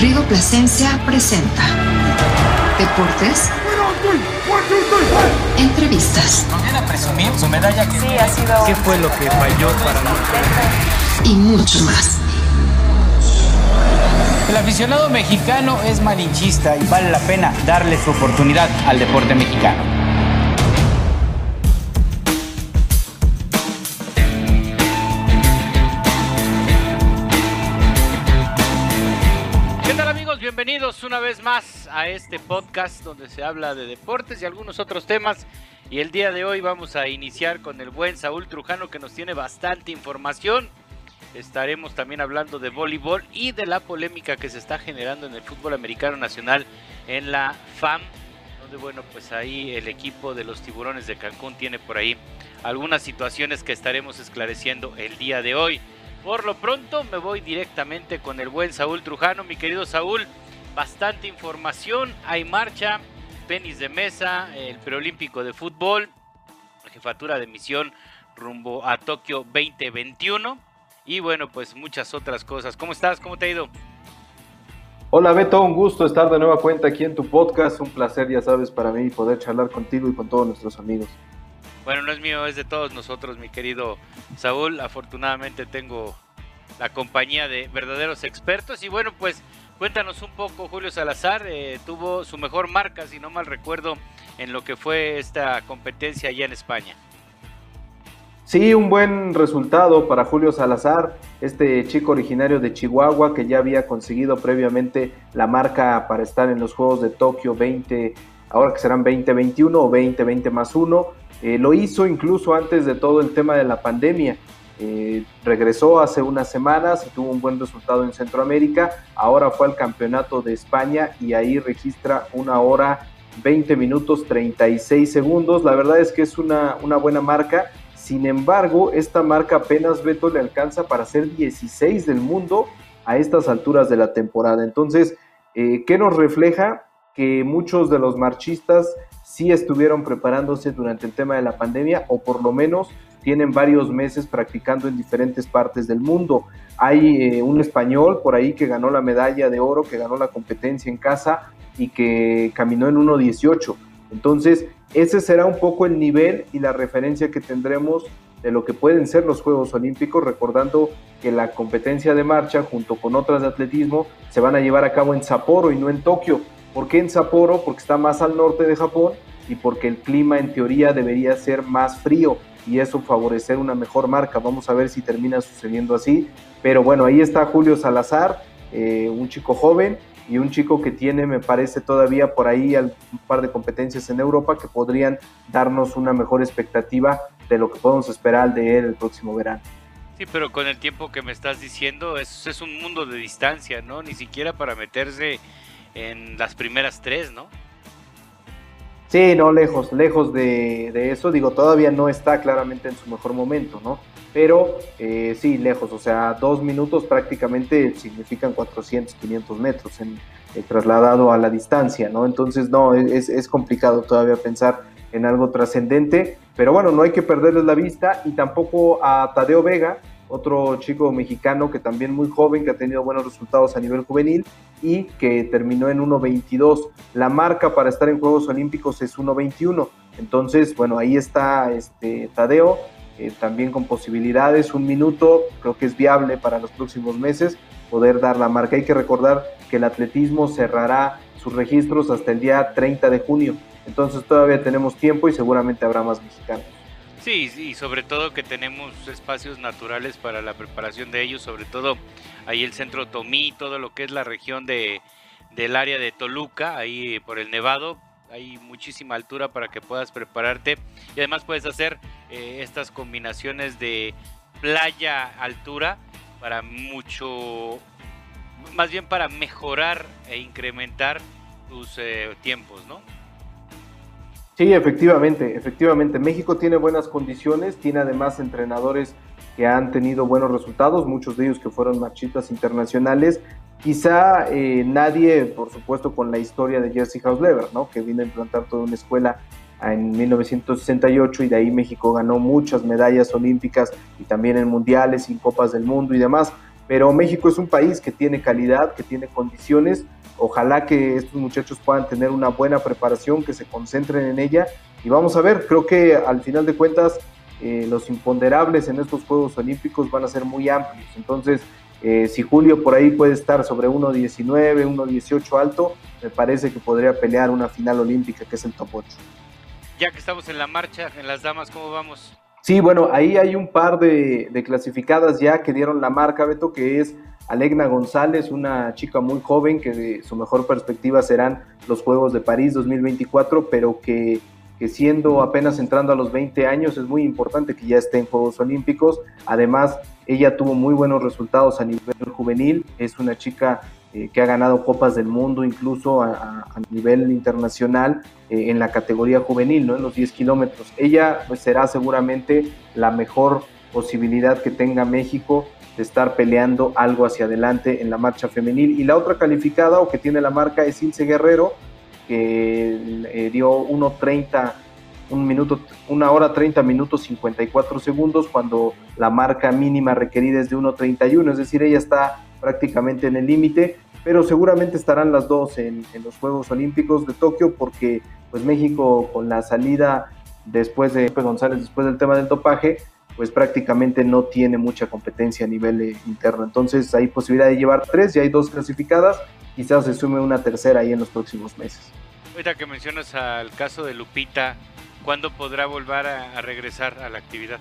Rigo Plasencia presenta Deportes, entrevistas. ¿Nos viene a presumir su medalla? Sí, ha sido. ¿Qué fue lo que falló para nosotros? Y mucho más. El aficionado mexicano es malinchista y vale la pena darle su oportunidad al deporte mexicano. ¿Qué tal, amigos? Bienvenidos una vez más a este podcast donde se habla de deportes y algunos otros temas. Y el día de hoy vamos a iniciar con el buen Saúl Trujano, que nos tiene bastante información. Estaremos también hablando de voleibol y de la polémica que se está generando en el fútbol americano nacional en la FAM, donde bueno, pues ahí el equipo de los Tiburones de Cancún tiene por ahí algunas situaciones que estaremos esclareciendo el día de hoy. Por lo pronto me voy directamente con el buen Saúl Trujano. Mi querido Saúl, bastante información, hay marcha, tenis de mesa, el preolímpico de fútbol, la jefatura de misión rumbo a Tokio 2021 y bueno, pues muchas otras cosas. ¿Cómo estás? ¿Cómo te ha ido? Hola Beto, un gusto estar de nueva cuenta aquí en tu podcast, un placer, ya sabes, para mí poder charlar contigo y con todos nuestros amigos. Bueno, no es mío, es de todos nosotros, mi querido Saúl. Afortunadamente tengo la compañía de verdaderos expertos. Y bueno, pues cuéntanos un poco. Julio Salazar tuvo su mejor marca, si no mal recuerdo, en lo que fue esta competencia allá en España. Sí, un buen resultado para Julio Salazar, este chico originario de Chihuahua que ya había conseguido previamente la marca para estar en los Juegos de Tokio 20, ahora que serán 2021 o 2020 más 1. Lo hizo incluso antes de todo el tema de la pandemia. Regresó hace unas semanas y tuvo un buen resultado en Centroamérica. Ahora fue al Campeonato de España y ahí registra 1 hora 20 minutos 36 segundos. La verdad es que es una buena marca. Sin embargo, esta marca apenas, Beto, le alcanza para ser 16 del mundo a estas alturas de la temporada. Entonces, ¿qué nos refleja? Que muchos de los marchistas sí estuvieron preparándose durante el tema de la pandemia, o por lo menos tienen varios meses practicando en diferentes partes del mundo. Hay un español por ahí que ganó la medalla de oro, que ganó la competencia en casa y que caminó en 1:18. Entonces, ese será un poco el nivel y la referencia que tendremos de lo que pueden ser los Juegos Olímpicos, recordando que la competencia de marcha junto con otras de atletismo se van a llevar a cabo en Sapporo y no en Tokio. ¿Por qué en Sapporo? Porque está más al norte de Japón y porque el clima en teoría debería ser más frío y eso favorecer una mejor marca. Vamos a ver si termina sucediendo así, pero bueno, ahí está Julio Salazar, un chico joven y un chico que tiene, me parece, todavía por ahí un par de competencias en Europa que podrían darnos una mejor expectativa de lo que podemos esperar de él el próximo verano. Sí, pero con el tiempo que me estás diciendo, es un mundo de distancia, ¿no? Ni siquiera para meterse en las primeras 3, ¿no? Sí, no, lejos de eso. Digo, todavía no está claramente en su mejor momento, ¿no? Pero sí, lejos, o sea, 2 minutos prácticamente significan 400, 500 metros trasladado a la distancia, ¿no? Entonces, no, es complicado todavía pensar en algo trascendente, pero bueno, no hay que perderles la vista, y tampoco a Tadeo Vega, otro chico mexicano que también muy joven, que ha tenido buenos resultados a nivel juvenil y que terminó en 1:22. La marca para estar en Juegos Olímpicos es 1:21. Entonces, bueno, ahí está Tadeo, también con posibilidades. 1 minuto, creo que es viable para los próximos meses poder dar la marca. Hay que recordar que el atletismo cerrará sus registros hasta el día 30 de junio. Entonces todavía tenemos tiempo y seguramente habrá más mexicanos. Sí, y sobre todo que tenemos espacios naturales para la preparación de ellos, sobre todo ahí el centro Tomí, todo lo que es la región del área de Toluca, ahí por el Nevado, hay muchísima altura para que puedas prepararte y además puedes hacer estas combinaciones de playa-altura para más bien para mejorar e incrementar tus tiempos, ¿no? Sí, efectivamente. México tiene buenas condiciones, tiene además entrenadores que han tenido buenos resultados, muchos de ellos que fueron marchistas internacionales. Quizá nadie, por supuesto, con la historia de Jerzy Hausleber, ¿no? Que vino a implantar toda una escuela en 1968 y de ahí México ganó muchas medallas olímpicas y también en mundiales y en copas del mundo y demás. pero México es un país que tiene calidad, que tiene condiciones. Ojalá que estos muchachos puedan tener una buena preparación, que se concentren en ella, y vamos a ver. Creo que al final de cuentas los imponderables en estos Juegos Olímpicos van a ser muy amplios. Entonces, si Julio por ahí puede estar sobre 1.19, 1.18 alto, me parece que podría pelear una final olímpica, que es el top 8. Ya que estamos en la marcha, en las damas, ¿cómo vamos? Sí, bueno, ahí hay un par de clasificadas ya que dieron la marca, Beto, que es Alegna González, una chica muy joven que su mejor perspectiva serán los Juegos de París 2024, pero que siendo apenas entrando a los 20 años es muy importante que ya esté en Juegos Olímpicos. Además, ella tuvo muy buenos resultados a nivel juvenil, es una chica que ha ganado Copas del Mundo incluso a nivel internacional en la categoría juvenil, ¿no? En los 10 kilómetros. Ella pues, será seguramente la mejor posibilidad que tenga México de estar peleando algo hacia adelante en la marcha femenil. Y la otra calificada o que tiene la marca es Ilse Guerrero, que dio 1:30, 1 hora 30 minutos 54 segundos, cuando la marca mínima requerida es de 1:31, es decir, ella está prácticamente en el límite, pero seguramente estarán las dos en los Juegos Olímpicos de Tokio, porque pues México, con la salida después de González, después del tema del dopaje, pues prácticamente no tiene mucha competencia a nivel interno. Entonces hay posibilidad de llevar 3, ya hay 2 clasificadas, quizás se sume una tercera ahí en los próximos meses. Ahorita que mencionas al caso de Lupita, ¿cuándo podrá volver a regresar a la actividad?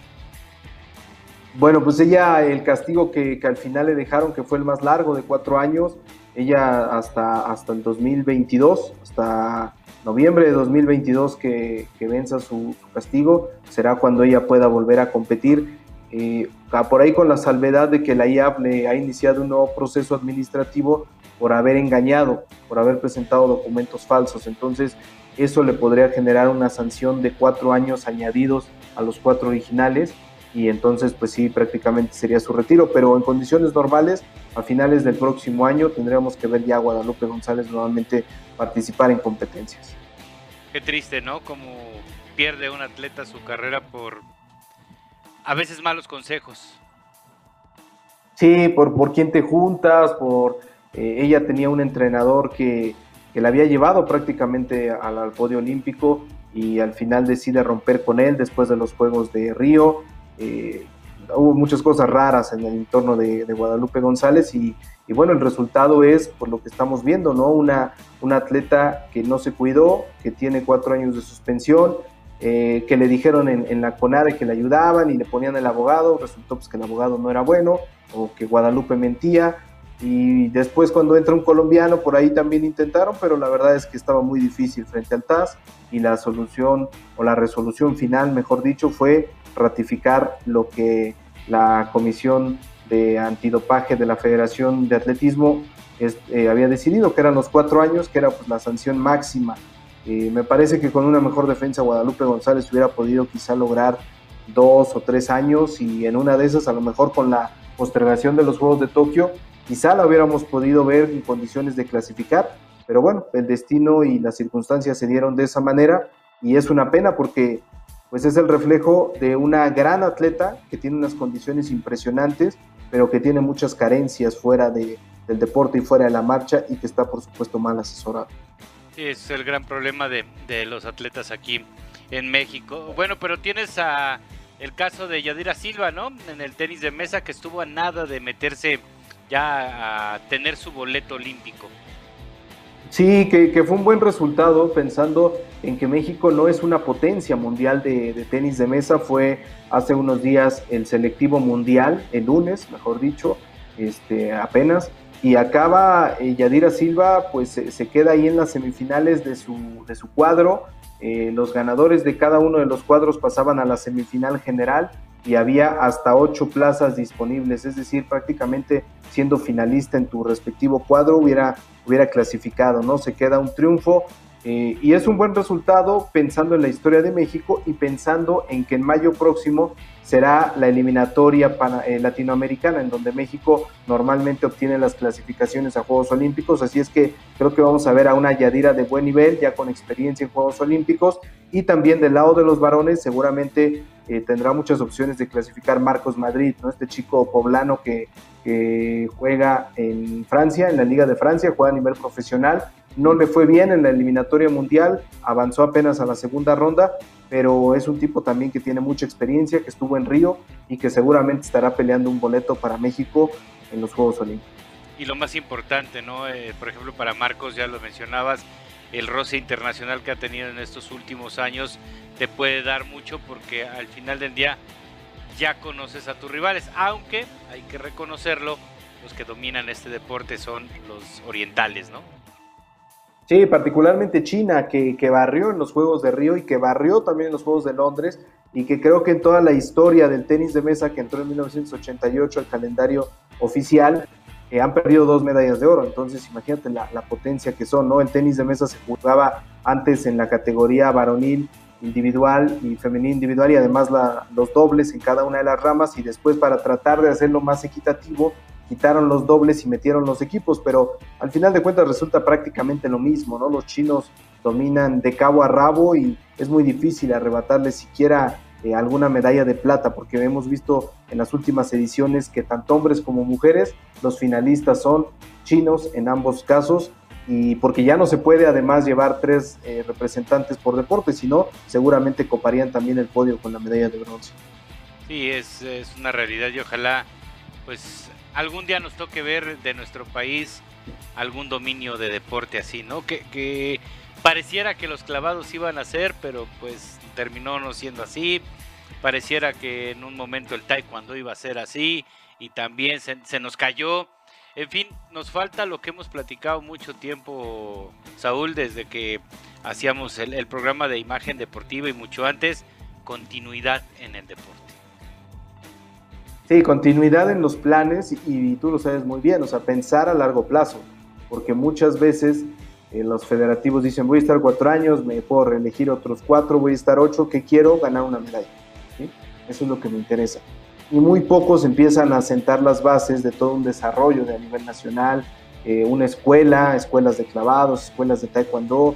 Bueno, pues ella, el castigo que al final le dejaron, que fue el más largo, de 4 años, ella hasta el 2022, hasta noviembre de 2022 que venza su castigo, será cuando ella pueda volver a competir. Por ahí con la salvedad de que la IAAF le ha iniciado un nuevo proceso administrativo por haber engañado, por haber presentado documentos falsos. Entonces eso le podría generar una sanción de 4 años añadidos a los 4 originales, y entonces pues sí, prácticamente sería su retiro, pero en condiciones normales, a finales del próximo año tendríamos que ver ya a Guadalupe González nuevamente participar en competencias. Qué triste, ¿no? Como pierde un atleta su carrera por a veces malos consejos. Sí, por quién te juntas, ella tenía un entrenador que la había llevado prácticamente al podio olímpico, y al final decide romper con él después de los Juegos de Río. Hubo muchas cosas raras en el entorno de Guadalupe González, y bueno, el resultado es por lo que estamos viendo, ¿no? Una atleta que no se cuidó, que tiene 4 años de suspensión, que le dijeron en la CONADE que le ayudaban y le ponían el abogado. Resultó pues que el abogado no era bueno, o que Guadalupe mentía, y después cuando entra un colombiano por ahí también intentaron, pero la verdad es que estaba muy difícil frente al TAS, y la solución, o la resolución final, mejor dicho, fue ratificar lo que la Comisión de Antidopaje de la Federación de Atletismo había decidido, que eran los 4 años, que era pues la sanción máxima. Me parece que con una mejor defensa Guadalupe González hubiera podido quizá lograr 2 o 3 años, y en una de esas, a lo mejor con la postergación de los Juegos de Tokio, quizá la hubiéramos podido ver en condiciones de clasificar, pero bueno, el destino y las circunstancias se dieron de esa manera, y es una pena porque pues es el reflejo de una gran atleta que tiene unas condiciones impresionantes, pero que tiene muchas carencias fuera del deporte y fuera de la marcha, y que está por supuesto mal asesorado. Es el gran problema de los atletas aquí en México. Bueno, pero tienes el caso de Yadira Silva, ¿no? En el tenis de mesa, que estuvo a nada de meterse ya a tener su boleto olímpico. Sí, que fue un buen resultado, pensando en que México no es una potencia mundial de tenis de mesa. Fue hace unos días el selectivo mundial, el lunes, mejor dicho, apenas, y acaba Yadira Silva, pues se queda ahí en las semifinales de su cuadro. Los ganadores de cada uno de los cuadros pasaban a la semifinal general, y había hasta 8 plazas disponibles, es decir, prácticamente siendo finalista en tu respectivo cuadro hubiera clasificado, ¿no? Se queda un triunfo, y es un buen resultado pensando en la historia de México, y pensando en que en mayo próximo será la eliminatoria latinoamericana, en donde México normalmente obtiene las clasificaciones a Juegos Olímpicos. Así es que creo que vamos a ver a una Yadira de buen nivel, ya con experiencia en Juegos Olímpicos. Y también del lado de los varones, seguramente tendrá muchas opciones de clasificar Marcos Madrid, ¿no? Este chico poblano que juega en Francia, en la Liga de Francia, juega a nivel profesional. No le fue bien en la eliminatoria mundial, avanzó apenas a la segunda ronda, pero es un tipo también que tiene mucha experiencia, que estuvo en Río y que seguramente estará peleando un boleto para México en los Juegos Olímpicos. Y lo más importante, ¿no? Por ejemplo, para Marcos, ya lo mencionabas, el roce internacional que ha tenido en estos últimos años te puede dar mucho, porque al final del día ya conoces a tus rivales, aunque hay que reconocerlo, los que dominan este deporte son los orientales, ¿no? Sí, particularmente China, que barrió en los Juegos de Río y que barrió también en los Juegos de Londres, y que creo que en toda la historia del tenis de mesa, que entró en 1988 al calendario oficial, han perdido 2 medallas de oro. Entonces imagínate la potencia que son, ¿no? El tenis de mesa se jugaba antes en la categoría varonil individual y femenil individual, y además los dobles en cada una de las ramas, y después, para tratar de hacerlo más equitativo, quitaron los dobles y metieron los equipos, pero al final de cuentas resulta prácticamente lo mismo, ¿no? Los chinos dominan de cabo a rabo y es muy difícil arrebatarles siquiera alguna medalla de plata, porque hemos visto en las últimas ediciones que tanto hombres como mujeres, los finalistas son chinos en ambos casos, y porque ya no se puede además llevar 3 representantes por deporte, sino seguramente coparían también el podio con la medalla de bronce. Sí, es una realidad, y ojalá pues algún día nos toque ver de nuestro país algún dominio de deporte así, ¿no? Que pareciera que los clavados iban a ser, pero pues terminó no siendo así. Pareciera que en un momento el taekwondo iba a ser así y también se nos cayó. En fin, nos falta lo que hemos platicado mucho tiempo, Saúl, desde que hacíamos el programa de imagen deportiva y mucho antes, continuidad en el deporte. Sí, continuidad en los planes, y tú lo sabes muy bien, o sea, pensar a largo plazo, porque muchas veces los federativos dicen, voy a estar 4 años, me puedo reelegir otros 4, voy a estar 8, ¿qué quiero? Ganar una medalla, ¿sí? Eso es lo que me interesa. Y muy pocos empiezan a sentar las bases de todo un desarrollo de a nivel nacional, una escuelas de clavados, escuelas de taekwondo,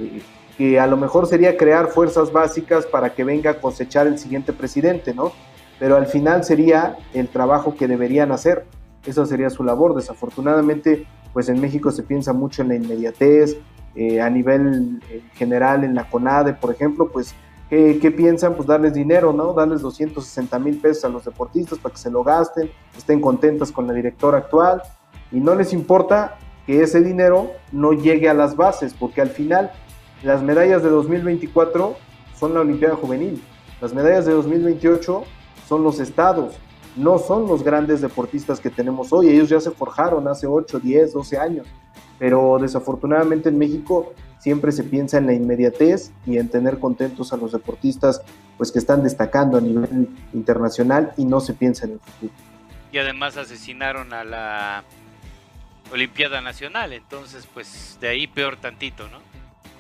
que a lo mejor sería crear fuerzas básicas para que venga a cosechar el siguiente presidente, ¿no? Pero al final sería el trabajo que deberían hacer, esa sería su labor. Desafortunadamente, pues en México se piensa mucho en la inmediatez, a nivel general en la CONADE, por ejemplo, pues ¿qué piensan? Pues darles dinero, ¿no? Darles 260,000 pesos a los deportistas para que se lo gasten, estén contentas con la directora actual, y no les importa que ese dinero no llegue a las bases, porque al final las medallas de 2024 son la Olimpiada Juvenil, las medallas de 2028 son los estados, no son los grandes deportistas que tenemos hoy. Ellos ya se forjaron hace 8, 10, 12 años, pero desafortunadamente en México siempre se piensa en la inmediatez y en tener contentos a los deportistas pues que están destacando a nivel internacional, y no se piensa en el futuro. Y además asesinaron a la Olimpiada Nacional, entonces pues de ahí peor tantito, ¿no?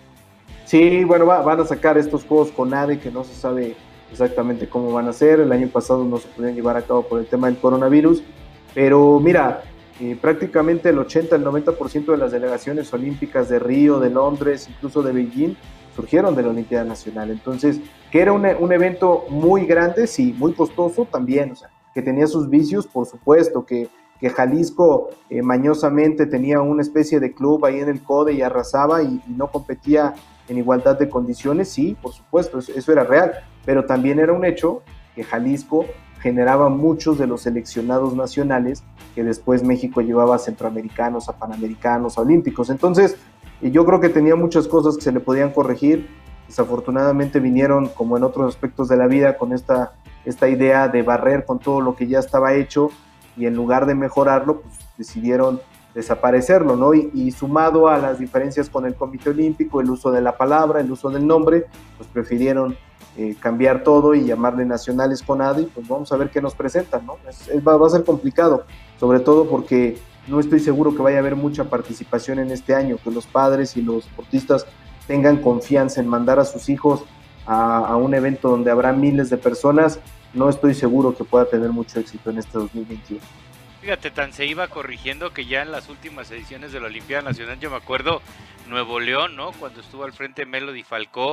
Sí, bueno, van a sacar estos juegos CONADE que no se sabe exactamente cómo van a ser. El año pasado no se pudieron llevar a cabo por el tema del coronavirus, pero mira, prácticamente el 80, el 90% de las delegaciones olímpicas de Río, de Londres, incluso de Beijing, surgieron de la Olimpiada Nacional. Entonces, que era un evento muy grande, sí, muy costoso también, o sea, que tenía sus vicios, por supuesto, que Jalisco mañosamente tenía una especie de club ahí en el CODE y arrasaba y no competía en igualdad de condiciones, sí, por supuesto, eso era real, pero también era un hecho que Jalisco generaba muchos de los seleccionados nacionales que después México llevaba a centroamericanos, a panamericanos, a olímpicos. Entonces, yo creo que tenía muchas cosas que se le podían corregir. Desafortunadamente vinieron, como en otros aspectos de la vida, con esta idea de barrer con todo lo que ya estaba hecho, y en lugar de mejorarlo, pues decidieron desaparecerlo, ¿no? Y sumado a las diferencias con el Comité Olímpico, el uso de la palabra, el uso del nombre, pues prefirieron cambiar todo y llamarle Nacionales CONADE, y pues vamos a ver qué nos presentan, ¿no? Va a ser complicado, sobre todo porque no estoy seguro que vaya a haber mucha participación en este año, que los padres y los deportistas tengan confianza en mandar a sus hijos a un evento donde habrá miles de personas. No estoy seguro que pueda tener mucho éxito en este 2021. Fíjate, tan se iba corrigiendo que ya en las últimas ediciones de la Olimpiada Nacional, yo me acuerdo Nuevo León, ¿no? Cuando estuvo al frente Melody Falcó,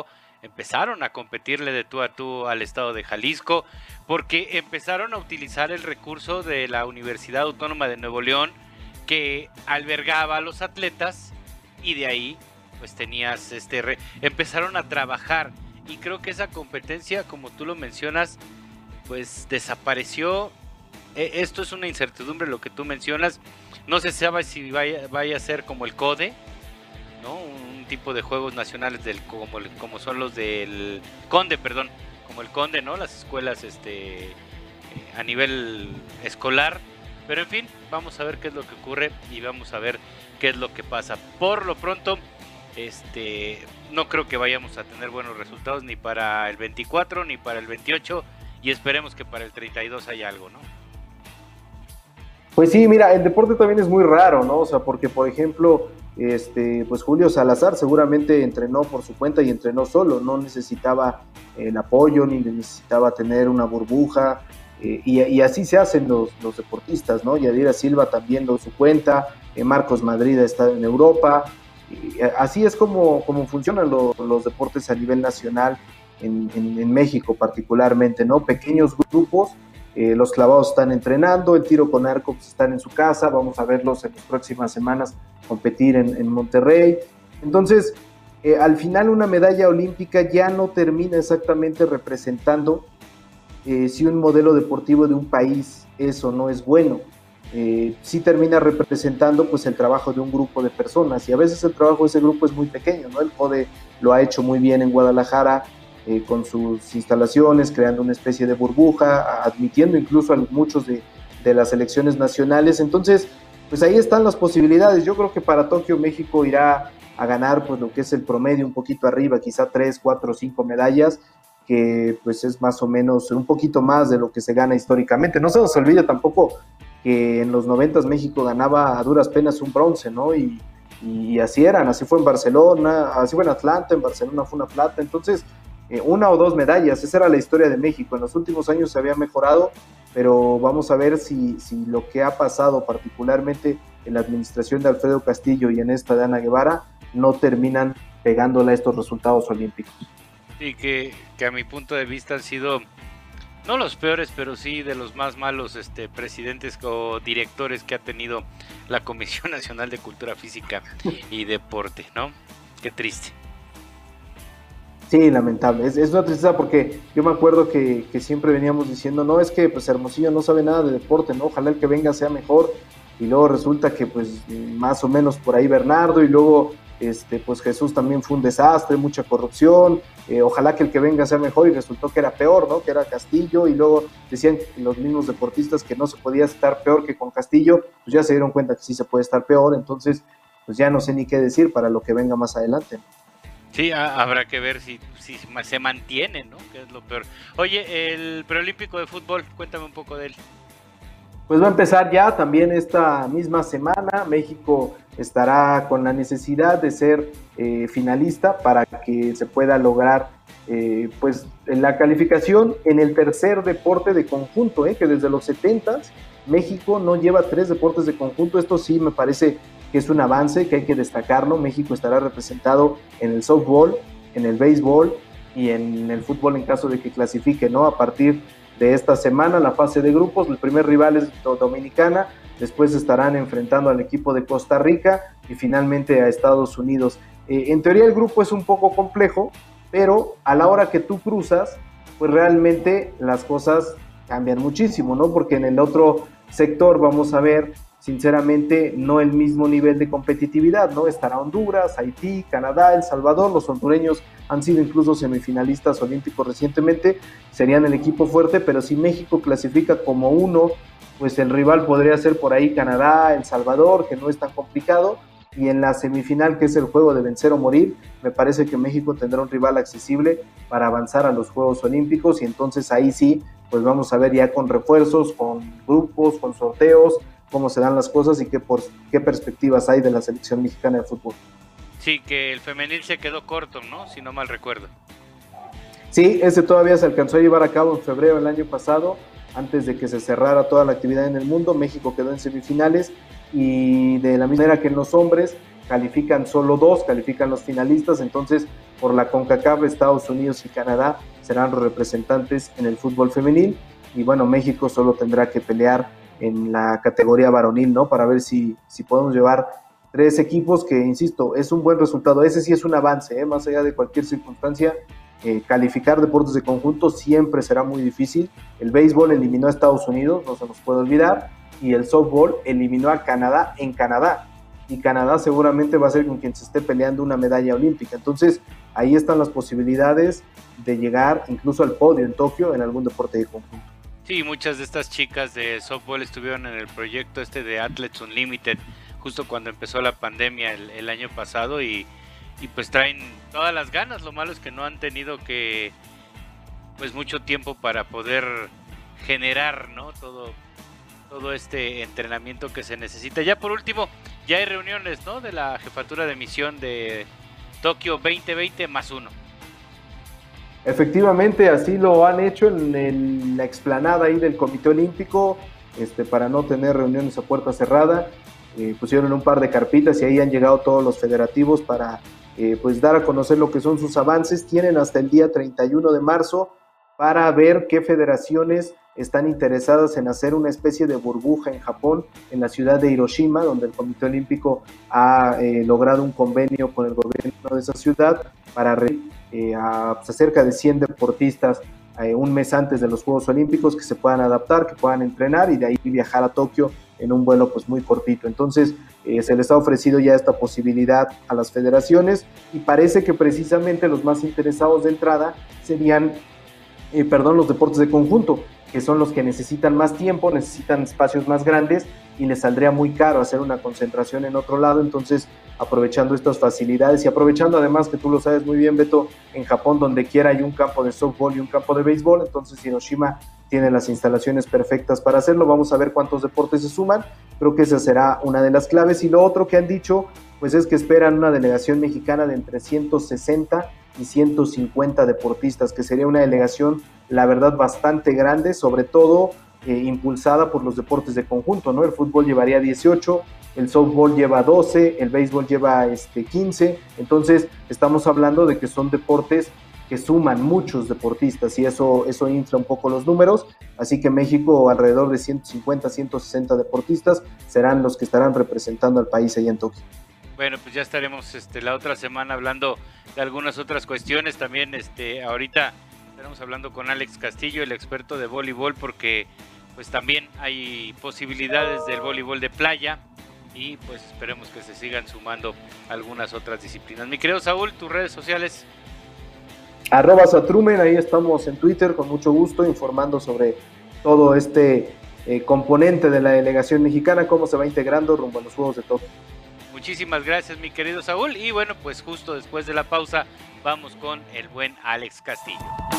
empezaron a competirle de tú a tú al estado de Jalisco, porque empezaron a utilizar el recurso de la Universidad Autónoma de Nuevo León, que albergaba a los atletas, y de ahí pues tenías empezaron a trabajar, y creo que esa competencia, como tú lo mencionas, pues desapareció. Esto es una incertidumbre lo que tú mencionas, no se sabe si vaya a ser como el CODE, ¿no? Un tipo de juegos nacionales como son los del CONDE, perdón, como el CONDE, ¿no? Las escuelas a nivel escolar, pero en fin, vamos a ver qué es lo que ocurre y vamos a ver qué es lo que pasa. Por lo pronto, no creo que vayamos a tener buenos resultados ni para el 24 ni para el 28, y esperemos que para el 32 haya algo, ¿no? Pues sí, mira, el deporte también es muy raro, ¿no? O sea, porque por ejemplo, pues Julio Salazar seguramente entrenó por su cuenta y entrenó solo, no necesitaba el apoyo ni necesitaba tener una burbuja, y así se hacen los deportistas, ¿no? Yadira Silva también por su cuenta, Marcos Madrid está en Europa, y así es como funcionan los deportes a nivel nacional en México particularmente, ¿no? Pequeños grupos. Los clavados están entrenando, el tiro con arco pues, están en su casa, vamos a verlos en las próximas semanas competir en Monterrey. Entonces, al final una medalla olímpica ya no termina exactamente representando si un modelo deportivo de un país es o no es bueno. Sí termina representando pues el trabajo de un grupo de personas, y a veces el trabajo de ese grupo es muy pequeño, ¿no? El CODE lo ha hecho muy bien en Guadalajara, con sus instalaciones, creando una especie de burbuja, admitiendo incluso a muchos de las selecciones nacionales. Entonces, pues ahí están las posibilidades. Yo creo que para Tokio México irá a ganar pues lo que es el promedio, un poquito arriba, quizá 3, 4, 5 medallas, que pues es más o menos un poquito más de lo que se gana históricamente. No se nos olvide tampoco que en los 90 México ganaba a duras penas un bronce, ¿no? Y así eran, así fue en Barcelona, así fue en Atlanta, en Barcelona fue una plata. Entonces, una o dos medallas, esa era la historia de México. En los últimos años se había mejorado, pero vamos a ver si lo que ha pasado particularmente en la administración de Alfredo Castillo y en esta de Ana Guevara no terminan pegándole a estos resultados olímpicos. Y que a mi punto de vista han sido no los peores, pero sí de los más malos presidentes o directores que ha tenido la Comisión Nacional de Cultura Física y Deporte, ¿no? Qué triste. Sí, lamentable, es una tristeza, porque yo me acuerdo que siempre veníamos diciendo, no, es que pues Hermosillo no sabe nada de deporte, ¿no? Ojalá el que venga sea mejor, y luego resulta que pues más o menos por ahí Bernardo, y luego pues Jesús también fue un desastre, mucha corrupción, ojalá que el que venga sea mejor, y resultó que era peor, ¿no? Que era Castillo, y luego decían los mismos deportistas que no se podía estar peor que con Castillo, pues ya se dieron cuenta que sí se puede estar peor. Entonces pues ya no sé ni qué decir para lo que venga más adelante. Sí, habrá que ver si se mantiene, ¿no? Que es lo peor. Oye, el preolímpico de fútbol, cuéntame un poco de él. Pues va a empezar ya también esta misma semana. México estará con la necesidad de ser finalista para que se pueda lograr pues la calificación en el tercer deporte de conjunto, que desde los 70s México no lleva 3 deportes de conjunto. Esto sí me parece que es un avance que hay que destacarlo. México estará representado en el softball, en el béisbol y en el fútbol en caso de que clasifique, ¿no? A partir de esta semana, la fase de grupos, el primer rival es Dominicana, después estarán enfrentando al equipo de Costa Rica y finalmente a Estados Unidos. En teoría el grupo es un poco complejo, pero a la hora que tú cruzas, pues realmente las cosas cambian muchísimo, ¿no? Porque en el otro sector vamos a ver, sinceramente, no el mismo nivel de competitividad, ¿no? Estará Honduras, Haití, Canadá, El Salvador. Los hondureños han sido incluso semifinalistas olímpicos recientemente, serían el equipo fuerte, pero si México clasifica como uno, pues el rival podría ser por ahí Canadá, El Salvador, que no es tan complicado, y en la semifinal, que es el juego de vencer o morir, me parece que México tendrá un rival accesible para avanzar a los Juegos Olímpicos, y entonces ahí sí, pues vamos a ver ya con refuerzos, con grupos, con sorteos, cómo se dan las cosas y qué perspectivas hay de la selección mexicana de fútbol. Sí, que el femenil se quedó corto, ¿no? Si no mal recuerdo. Sí, ese todavía se alcanzó a llevar a cabo en febrero del año pasado, antes de que se cerrara toda la actividad en el mundo. México quedó en semifinales, y de la misma manera que en los hombres, califican solo 2, califican los finalistas, entonces por la CONCACAF Estados Unidos y Canadá serán los representantes en el fútbol femenil, y bueno, México solo tendrá que pelear en la categoría varonil, ¿no? Para ver si podemos llevar 3 equipos, que insisto, es un buen resultado, ese sí es un avance, más allá de cualquier circunstancia. Calificar deportes de conjunto siempre será muy difícil. El béisbol eliminó a Estados Unidos, no se nos puede olvidar, y el softball eliminó a Canadá en Canadá, y Canadá seguramente va a ser con quien se esté peleando una medalla olímpica. Entonces ahí están las posibilidades de llegar incluso al podio en Tokio en algún deporte de conjunto. Sí, muchas de estas chicas de softball estuvieron en el proyecto de Athletes Unlimited justo cuando empezó la pandemia el año pasado, y pues traen todas las ganas. Lo malo es que no han tenido que pues mucho tiempo para poder generar, ¿no? todo este entrenamiento que se necesita. Ya por último, ya hay reuniones, ¿no? De la jefatura de misión de Tokio 2020 +1. Efectivamente, así lo han hecho en la explanada ahí del Comité Olímpico, para no tener reuniones a puerta cerrada. Pusieron un par de carpitas y ahí han llegado todos los federativos para pues dar a conocer lo que son sus avances. Tienen hasta el día 31 de marzo para ver qué federaciones están interesadas en hacer una especie de burbuja en Japón, en la ciudad de Hiroshima, donde el Comité Olímpico ha logrado un convenio con el gobierno de esa ciudad para a cerca de 100 deportistas un mes antes de los Juegos Olímpicos, que se puedan adaptar, que puedan entrenar y de ahí viajar a Tokio en un vuelo pues muy cortito. Entonces se les ha ofrecido ya esta posibilidad a las federaciones, y parece que precisamente los más interesados de entrada serían los deportes de conjunto, que son los que necesitan más tiempo, necesitan espacios más grandes y les saldría muy caro hacer una concentración en otro lado. Entonces, aprovechando estas facilidades y aprovechando además que tú lo sabes muy bien, Beto, en Japón donde quiera hay un campo de softball y un campo de béisbol, entonces Hiroshima tiene las instalaciones perfectas para hacerlo. Vamos a ver cuántos deportes se suman, creo que esa será una de las claves. Y lo otro que han dicho pues es que esperan una delegación mexicana de entre 160 y 150 deportistas, que sería una delegación, la verdad, bastante grande, sobre todo impulsada por los deportes de conjunto, ¿no? El fútbol llevaría 18, el softball lleva 12, el béisbol lleva 15, entonces estamos hablando de que son deportes que suman muchos deportistas, y eso infla un poco los números, así que México, alrededor de 150, 160 deportistas serán los que estarán representando al país allá en Tokio. Bueno, pues ya estaremos la otra semana hablando de algunas otras cuestiones. También ahorita estaremos hablando con Alex Castillo, el experto de voleibol, porque pues también hay posibilidades del voleibol de playa, y pues esperemos que se sigan sumando algunas otras disciplinas. Mi querido Saúl, tus redes sociales. @Satrumen, ahí estamos en Twitter con mucho gusto informando sobre todo componente de la delegación mexicana, cómo se va integrando rumbo a los Juegos de Tokio. Muchísimas gracias, mi querido Saúl, y bueno, pues justo después de la pausa vamos con el buen Alex Castillo.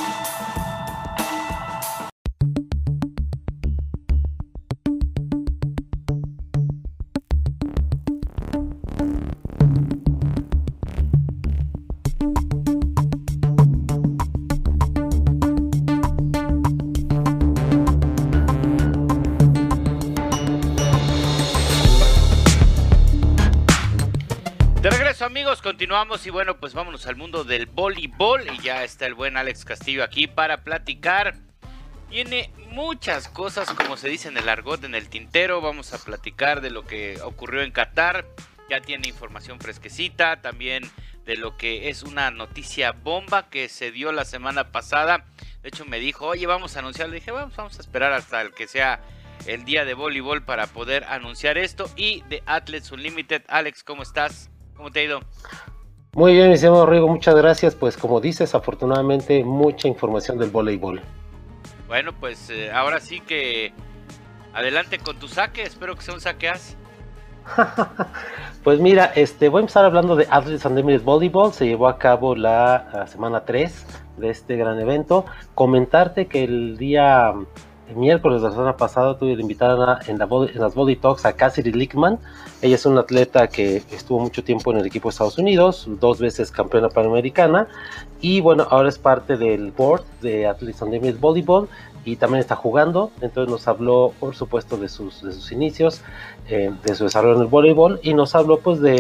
Amigos, continuamos y bueno, pues vámonos al mundo del voleibol, y ya está el buen Alex Castillo aquí para platicar. Tiene muchas cosas, como se dice en el argot, en el tintero. Vamos a platicar de lo que ocurrió en Qatar, ya tiene información fresquecita, también de lo que es una noticia bomba que se dio la semana pasada. De hecho me dijo, oye, vamos a anunciar. Le dije, vamos a esperar hasta el que sea el día de voleibol para poder anunciar esto. Y de Athletes Unlimited, Alex, ¿cómo estás? ¿Cómo te ha ido? Muy bien, mi estimado Rigo, muchas gracias. Pues como dices, afortunadamente mucha información del voleibol. Bueno, pues ahora sí que adelante con tu saque, espero que sea un saqueaz. Pues mira, voy a empezar hablando de Athletes Unlimited Volleyball. Se llevó a cabo la semana 3 de este gran evento. Comentarte que el miércoles de la semana pasada tuve de invitada en las Volley Talks a Cassidy Lickman. Ella es una atleta que estuvo mucho tiempo en el equipo de Estados Unidos, 2 veces campeona panamericana, y bueno, ahora es parte del board de Athletes Unlimited Volleyball y también está jugando. Entonces nos habló, por supuesto, de sus inicios, de su desarrollo en el voleibol, y nos habló pues de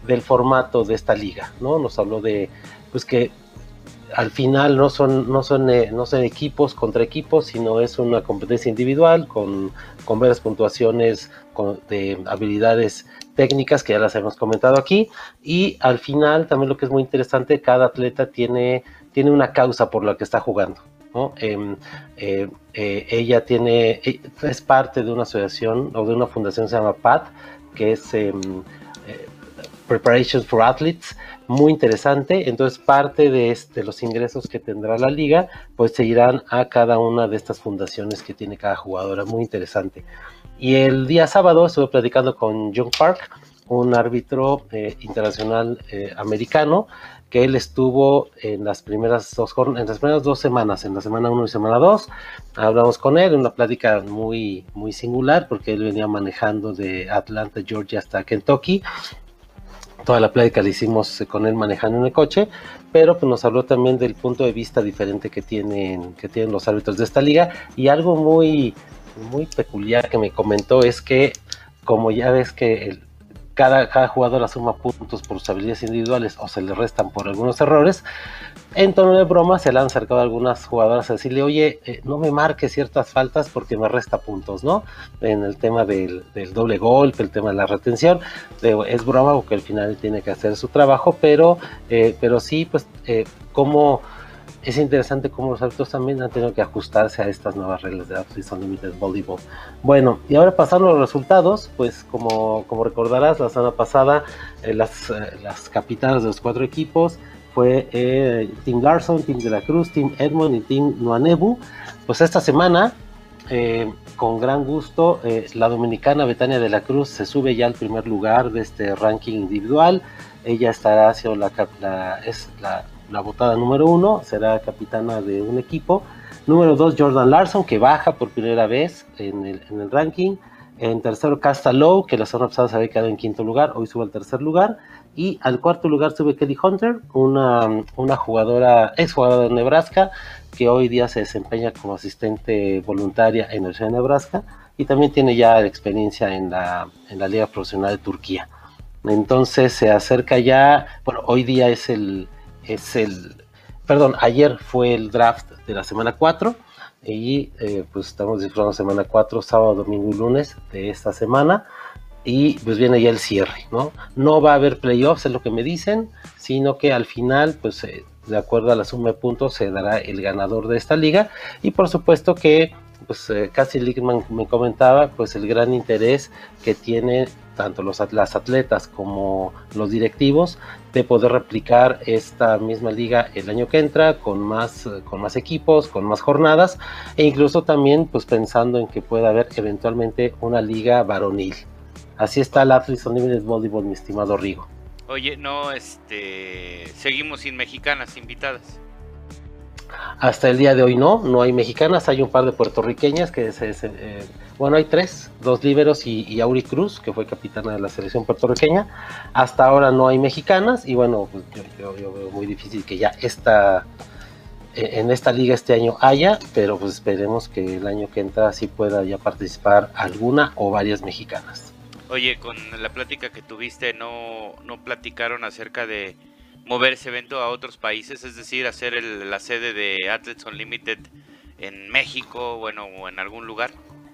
del formato de esta liga, ¿no? Nos habló de pues que al final no son equipos contra equipos, sino es una competencia individual con varias puntuaciones de habilidades técnicas que ya las hemos comentado aquí, y al final también lo que es muy interesante, cada atleta tiene una causa por la que está jugando, ¿no? Ella es parte de una asociación o de una fundación que se llama PAT, que es Preparations for Athletes, muy interesante. Entonces parte de los ingresos que tendrá la liga pues se irán a cada una de estas fundaciones que tiene cada jugadora, muy interesante. Y el día sábado estuve platicando con John Park, un árbitro internacional americano, que él estuvo en las primeras 2 semanas, en la semana 1 y semana 2, hablamos con él, una plática muy, muy singular, porque él venía manejando de Atlanta, Georgia hasta Kentucky. Toda la plática la hicimos con él manejando en el coche, pero pues nos habló también del punto de vista diferente que tienen los árbitros de esta liga, y algo muy, muy peculiar que me comentó es que, como ya ves que cada jugador suma puntos por sus habilidades individuales o se le restan por algunos errores, en tono de broma se le han acercado a algunas jugadoras a decirle, oye, no me marques ciertas faltas porque me resta puntos, ¿no? En el tema del doble golpe, el tema de la retención, es broma porque al final tiene que hacer su trabajo, pero sí, pues, como es interesante cómo los árbitros también han tenido que ajustarse a estas nuevas reglas de Athletes Unlimited Volleyball. Bueno, y ahora pasando a los resultados, pues como recordarás, la semana pasada las capitanas de los 4 equipos fue Team Larson, Team De La Cruz, Team Edmond y Team Nuanebu. Pues esta semana, con gran gusto, la dominicana Betania De La Cruz se sube ya al primer lugar de este ranking individual. Ella estará haciendo la votada número 1, será capitana de un equipo. Número 2, Jordan Larson, que baja por primera vez en el ranking. En tercero, Casta Lowe, que la semana pasada se había quedado en 5º lugar, hoy sube al 3er lugar. Y al 4º lugar sube Kelly Hunter, una exjugadora de Nebraska, que hoy día se desempeña como asistente voluntaria en la Universidad de Nebraska, y también tiene ya experiencia en la Liga Profesional de Turquía. Entonces se acerca ya, bueno, hoy día ayer fue el draft de la semana 4, y pues estamos disfrutando semana 4, sábado, domingo y lunes de esta semana, y pues viene ya el cierre, ¿no? No va a haber playoffs, es lo que me dicen, sino que al final, pues de acuerdo a la suma de puntos, se dará el ganador de esta liga, y por supuesto que pues Cassie Lickman me comentaba pues el gran interés que tienen tanto las atletas como los directivos de poder replicar esta misma liga el año que entra con más equipos, con más jornadas, e incluso también pues pensando en que pueda haber eventualmente una liga varonil. Así está el Athletes Unlimited Volleyball, mi estimado Rigo. Oye, no, seguimos sin mexicanas invitadas. Hasta el día de hoy no hay mexicanas, hay un par de puertorriqueñas que hay 3, 2 líberos y Auri Cruz, que fue capitana de la selección puertorriqueña. Hasta ahora no hay mexicanas, y bueno, pues yo veo muy difícil que ya en esta liga este año haya, pero pues esperemos que el año que entra sí pueda ya participar alguna o varias mexicanas. Oye, con la plática que tuviste, ¿no platicaron acerca de mover ese evento a otros países? Es decir, hacer la sede de Athletes Unlimited en México, o en algún lugar.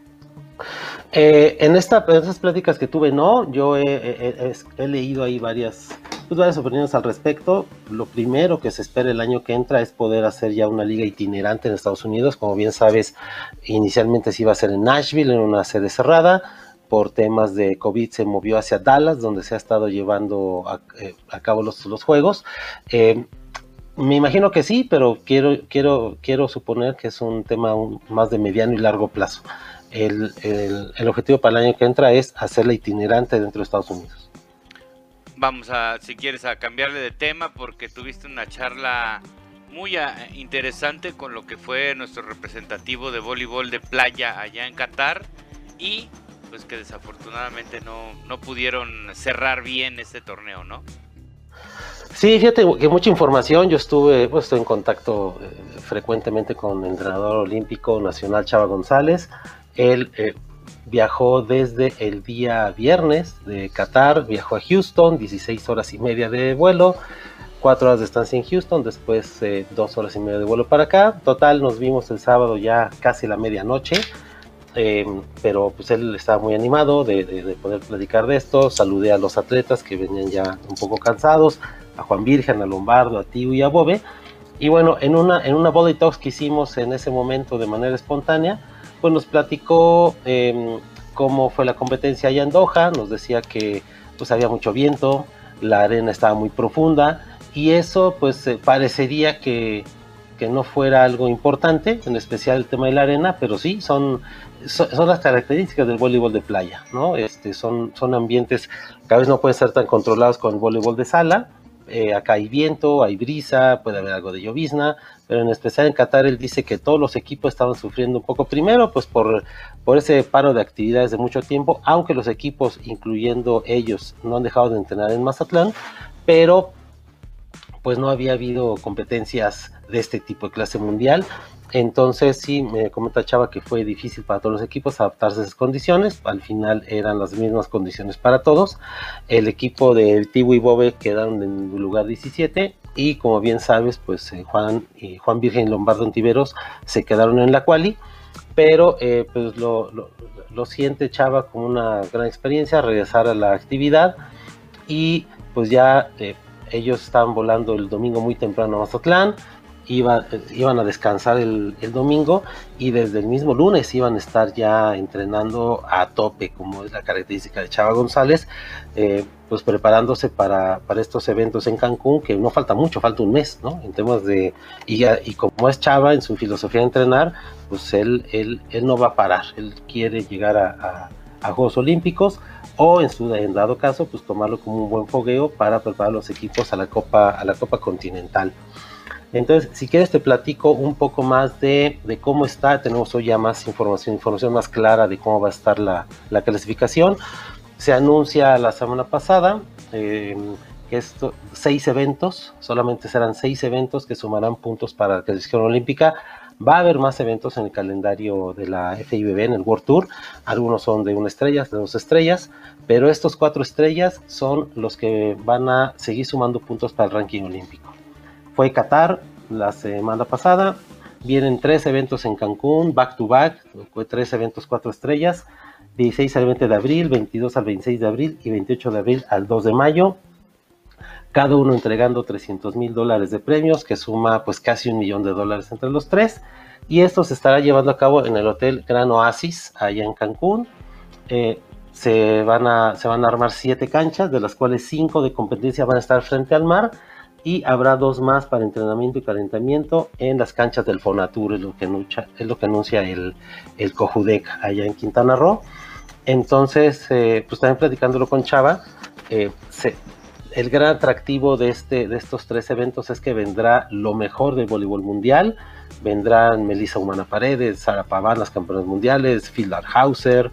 En estas pláticas que tuve, yo he leído ahí varias opiniones al respecto. Lo primero que se espera el año que entra es poder hacer ya una liga itinerante en Estados Unidos. Como bien sabes, inicialmente se iba a hacer en Nashville, en una sede cerrada. Por temas de COVID se movió hacia Dallas, donde se ha estado llevando a cabo los juegos. Me imagino que sí, pero quiero suponer que es un tema más de mediano y largo plazo. El objetivo para el año que entra es hacerla itinerante dentro de Estados Unidos. Vamos si quieres, a cambiarle de tema, porque tuviste una charla muy interesante con lo que fue nuestro representativo de voleibol de playa allá en Qatar, y pues que desafortunadamente no pudieron cerrar bien este torneo, ¿no? Sí, fíjate que mucha información. Yo estoy en contacto frecuentemente con el entrenador olímpico nacional Chava González. Él viajó desde el día viernes de Qatar, viajó a Houston, 16 horas y media de vuelo, 4 horas de estancia en Houston, después 2 horas y media de vuelo para acá. Total, nos vimos el sábado ya casi la medianoche, pero pues él estaba muy animado de poder platicar de esto. Saludé a los atletas que venían ya un poco cansados, a Juan Virgen, a Lombardo, a Tiu y a Bobe. Y bueno, en una Body Talks que hicimos en ese momento de manera espontánea, pues nos platicó cómo fue la competencia allá en Doha. Nos decía que pues había mucho viento, la arena estaba muy profunda, y eso pues parecería que no fuera algo importante, en especial el tema de la arena, pero sí, son las características del voleibol de playa, ¿no? Son ambientes que a veces no pueden ser tan controlados con el voleibol de sala. Acá hay viento, hay brisa, puede haber algo de llovizna, pero en especial en Qatar él dice que todos los equipos estaban sufriendo un poco, primero pues por ese paro de actividades de mucho tiempo, aunque los equipos, incluyendo ellos, no han dejado de entrenar en Mazatlán, pero pues no había habido competencias de este tipo de clase mundial. Entonces sí, me comenta Chava que fue difícil para todos los equipos adaptarse a esas condiciones. Al final eran las mismas condiciones para todos. El equipo de Tiu y Bobe quedaron en lugar 17, y como bien sabes, pues Juan Virgen y Lombardo Ontiveros se quedaron en la quali, pero pues lo siente Chava como una gran experiencia regresar a la actividad. Y pues ya ellos estaban volando el domingo muy temprano a Mazatlán, iban a descansar el domingo, y desde el mismo lunes iban a estar ya entrenando a tope, como es la característica de Chava González, pues preparándose para estos eventos en Cancún, que no falta mucho, falta un mes, ¿no? En temas de, y como es Chava en su filosofía de entrenar, pues él no va a parar, él quiere llegar a Juegos Olímpicos, o en dado caso, pues tomarlo como un buen fogueo para preparar los equipos a la Copa Continental. Entonces, si quieres te platico un poco más de cómo está. Tenemos hoy ya más información más clara de cómo va a estar la clasificación. Se anuncia la semana pasada que 6 eventos, solamente serán 6 eventos que sumarán puntos para la clasificación olímpica. Va a haber más eventos en el calendario de la FIBB, en el World Tour. Algunos son de 1 estrella, de 2 estrellas, pero estos 4 estrellas son los que van a seguir sumando puntos para el ranking olímpico. Fue Qatar la semana pasada, vienen 3 eventos en Cancún, back to back, 3 eventos 4 estrellas, 16 al 20 de abril, 22 al 26 de abril y 28 de abril al 2 de mayo, cada uno entregando $300,000 de premios, que suma pues casi $1 millón entre los 3, y esto se estará llevando a cabo en el Hotel Gran Oasis, allá en Cancún. Se van a armar 7 canchas, de las cuales 5 de competencia van a estar frente al mar, y habrá 2 más para entrenamiento y calentamiento en las canchas del Fonatur, es lo que anuncia el Cojudec allá en Quintana Roo. Entonces, pues también platicándolo con Chava, el gran atractivo de estos 3 eventos es que vendrá lo mejor del voleibol mundial. Vendrán Melissa Humana Paredes, Sara Paván, las campeonas mundiales, Phil Hauser,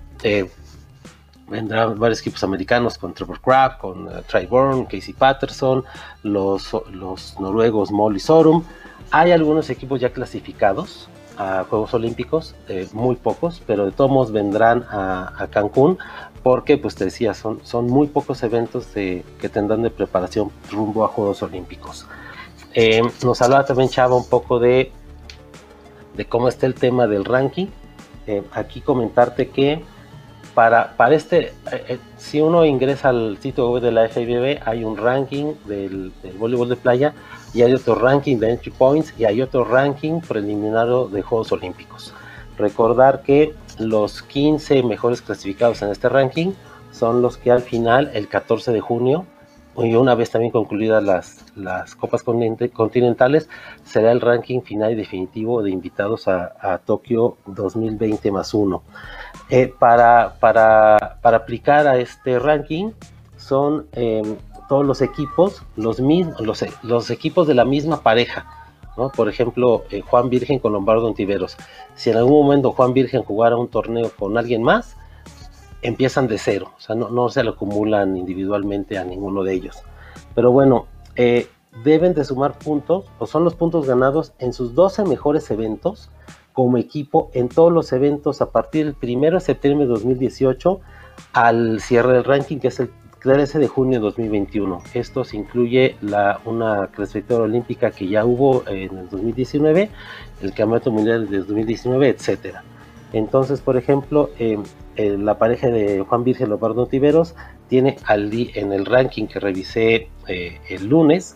vendrán varios equipos americanos con Trevor Crabb, con Trey Bourne, Casey Patterson, los noruegos Molly Sorum. Hay algunos equipos ya clasificados a Juegos Olímpicos, muy pocos, pero de todos modos vendrán a Cancún, porque pues te decía, son muy pocos eventos que tendrán de preparación rumbo a Juegos Olímpicos. Nos hablaba también Chava un poco de cómo está el tema del ranking. Aquí comentarte que para si uno ingresa al sitio web de la FIBB, hay un ranking del voleibol de playa, y hay otro ranking de entry points, y hay otro ranking preliminar de Juegos Olímpicos. Recordar que los 15 mejores clasificados en este ranking son los que al final, el 14 de junio, y una vez también concluidas las copas continentales, será el ranking final y definitivo de invitados a Tokio 2020 más 1. Para aplicar a este ranking son todos los equipos, los equipos de la misma pareja, ¿no? Por ejemplo, Juan Virgen con Lombardo Ontiveros. Si en algún momento Juan Virgen jugara un torneo con alguien más, empiezan de cero, o sea, no se lo acumulan individualmente a ninguno de ellos. Pero bueno, deben de sumar puntos, o son los puntos ganados en sus 12 mejores eventos como equipo en todos los eventos a partir del 1 de septiembre de 2018 al cierre del ranking, que es el 13 de junio de 2021. Esto se incluye una clasificatoria olímpica que ya hubo en el 2019, el Campeonato Mundial de 2019, etcétera. Entonces, por ejemplo, la pareja de Juan Virgen Lombardo Ontiveros tiene en el ranking que revisé el lunes,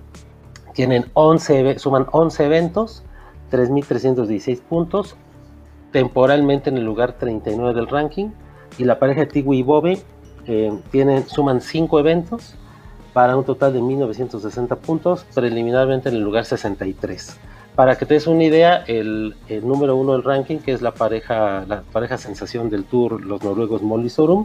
suman 11 eventos, 3.316 puntos, temporalmente en el lugar 39 del ranking, y la pareja de Tigui y Bobe suman 5 eventos para un total de 1.960 puntos, preliminarmente en el lugar 63. Para que te des una idea, el número 1 del ranking, que es la pareja sensación del Tour, los noruegos Molly Sorum,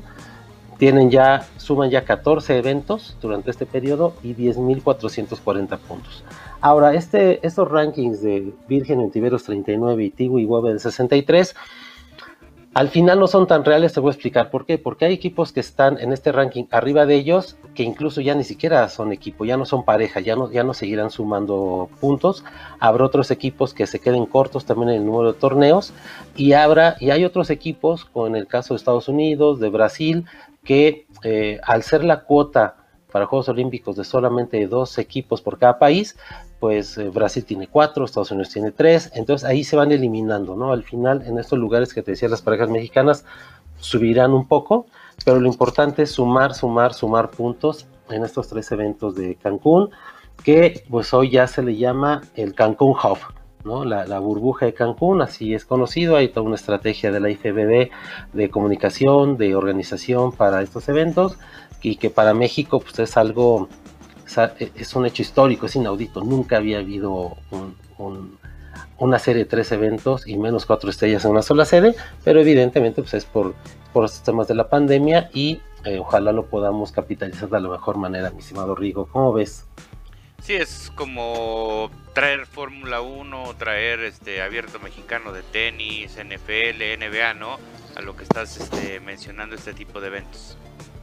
suman ya 14 eventos durante este periodo y 10.440 puntos. Ahora, estos rankings de Virgen y Ontiveros 39 y Tigui y Bobe del 63, al final no son tan reales. Te voy a explicar por qué. Porque hay equipos que están en este ranking arriba de ellos, que incluso ya ni siquiera son equipo, ya no son pareja, ya no seguirán sumando puntos. Habrá otros equipos que se queden cortos también en el número de torneos, y hay otros equipos, como en el caso de Estados Unidos, de Brasil, que al ser la cuota para Juegos Olímpicos de solamente 2 equipos por cada país, pues Brasil tiene 4, Estados Unidos tiene 3, entonces ahí se van eliminando, ¿no? Al final, en estos lugares que te decía, las parejas mexicanas subirán un poco, pero lo importante es sumar puntos en estos 3 eventos de Cancún, que pues hoy ya se le llama el Cancún Hub, ¿no? La burbuja de Cancún, así es conocido. Hay toda una estrategia de la IFBB de comunicación, de organización para estos eventos, y que para México pues es un hecho histórico, es inaudito. Nunca había habido una serie de 3 eventos y menos 4 estrellas en una sola sede, pero evidentemente pues es por los temas de la pandemia, y ojalá lo podamos capitalizar de la mejor manera, mi estimado Rigo. ¿Cómo ves? Sí, es como traer Fórmula 1, traer abierto mexicano de tenis, NFL, NBA, ¿no? A lo que estás mencionando, este tipo de eventos.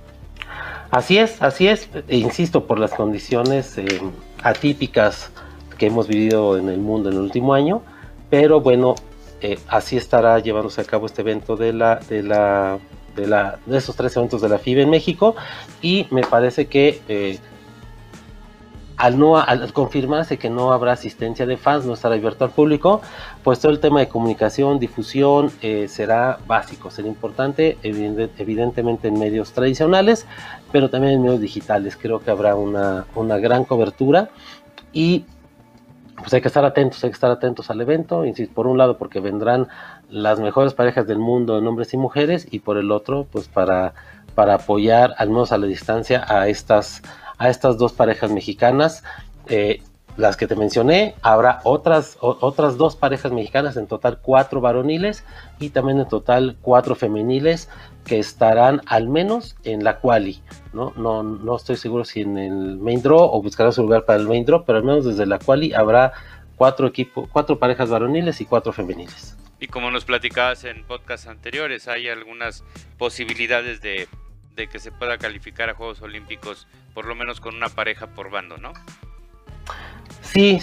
Así es, insisto, por las condiciones atípicas que hemos vivido en el mundo en el último año, pero bueno, así estará llevándose a cabo este evento de esos 3 eventos de la FIBA en México, y me parece que al confirmarse que no habrá asistencia de fans, no estará abierto al público, pues todo el tema de comunicación, difusión será básico, será importante, evidentemente en medios tradicionales, pero también en medios digitales. Creo que habrá una gran cobertura, y pues hay que estar atentos al evento, insisto, por un lado porque vendrán las mejores parejas del mundo en hombres y mujeres, y por el otro pues para apoyar al menos a la distancia a estas 2 parejas mexicanas, las que te mencioné. Habrá otras 2 parejas mexicanas, en total 4 varoniles, y también en total 4 femeniles, que estarán al menos en la quali, ¿no? No estoy seguro si en el main draw o buscarán su lugar para el main draw, pero al menos desde la quali habrá 4 parejas varoniles y 4 femeniles. Y como nos platicabas en podcasts anteriores, hay algunas posibilidades de que se pueda calificar a Juegos Olímpicos por lo menos con una pareja por bando, ¿no? Sí.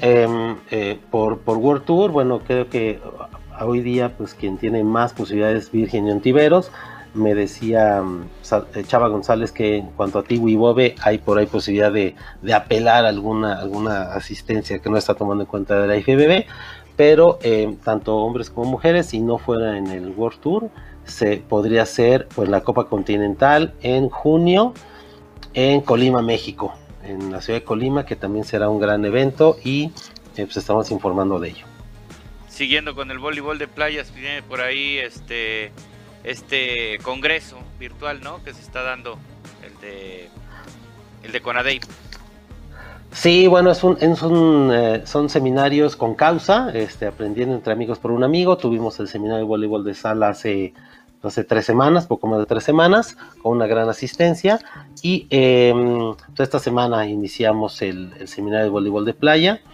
Por World Tour, bueno, creo que hoy día pues quien tiene más posibilidades es Virgen y Ontiveros. Me decía Chava González que en cuanto a Tigui y Bobe hay por ahí posibilidad de apelar alguna asistencia que no está tomando en cuenta de la IFBB, pero tanto hombres como mujeres, si no fuera en el World Tour, se podría hacer pues la Copa Continental en junio en Colima, México, en la ciudad de Colima, que también será un gran evento, y pues estamos informando de ello. Siguiendo con el voleibol de playas, viene por ahí este congreso virtual, ¿no? Que se está dando, el de CONADEIP. Sí, bueno, son seminarios con causa, aprendiendo entre amigos por un amigo. Tuvimos el seminario de voleibol de sala hace 3 semanas, poco más de 3 semanas, con una gran asistencia, y esta semana iniciamos el seminario de voleibol de playa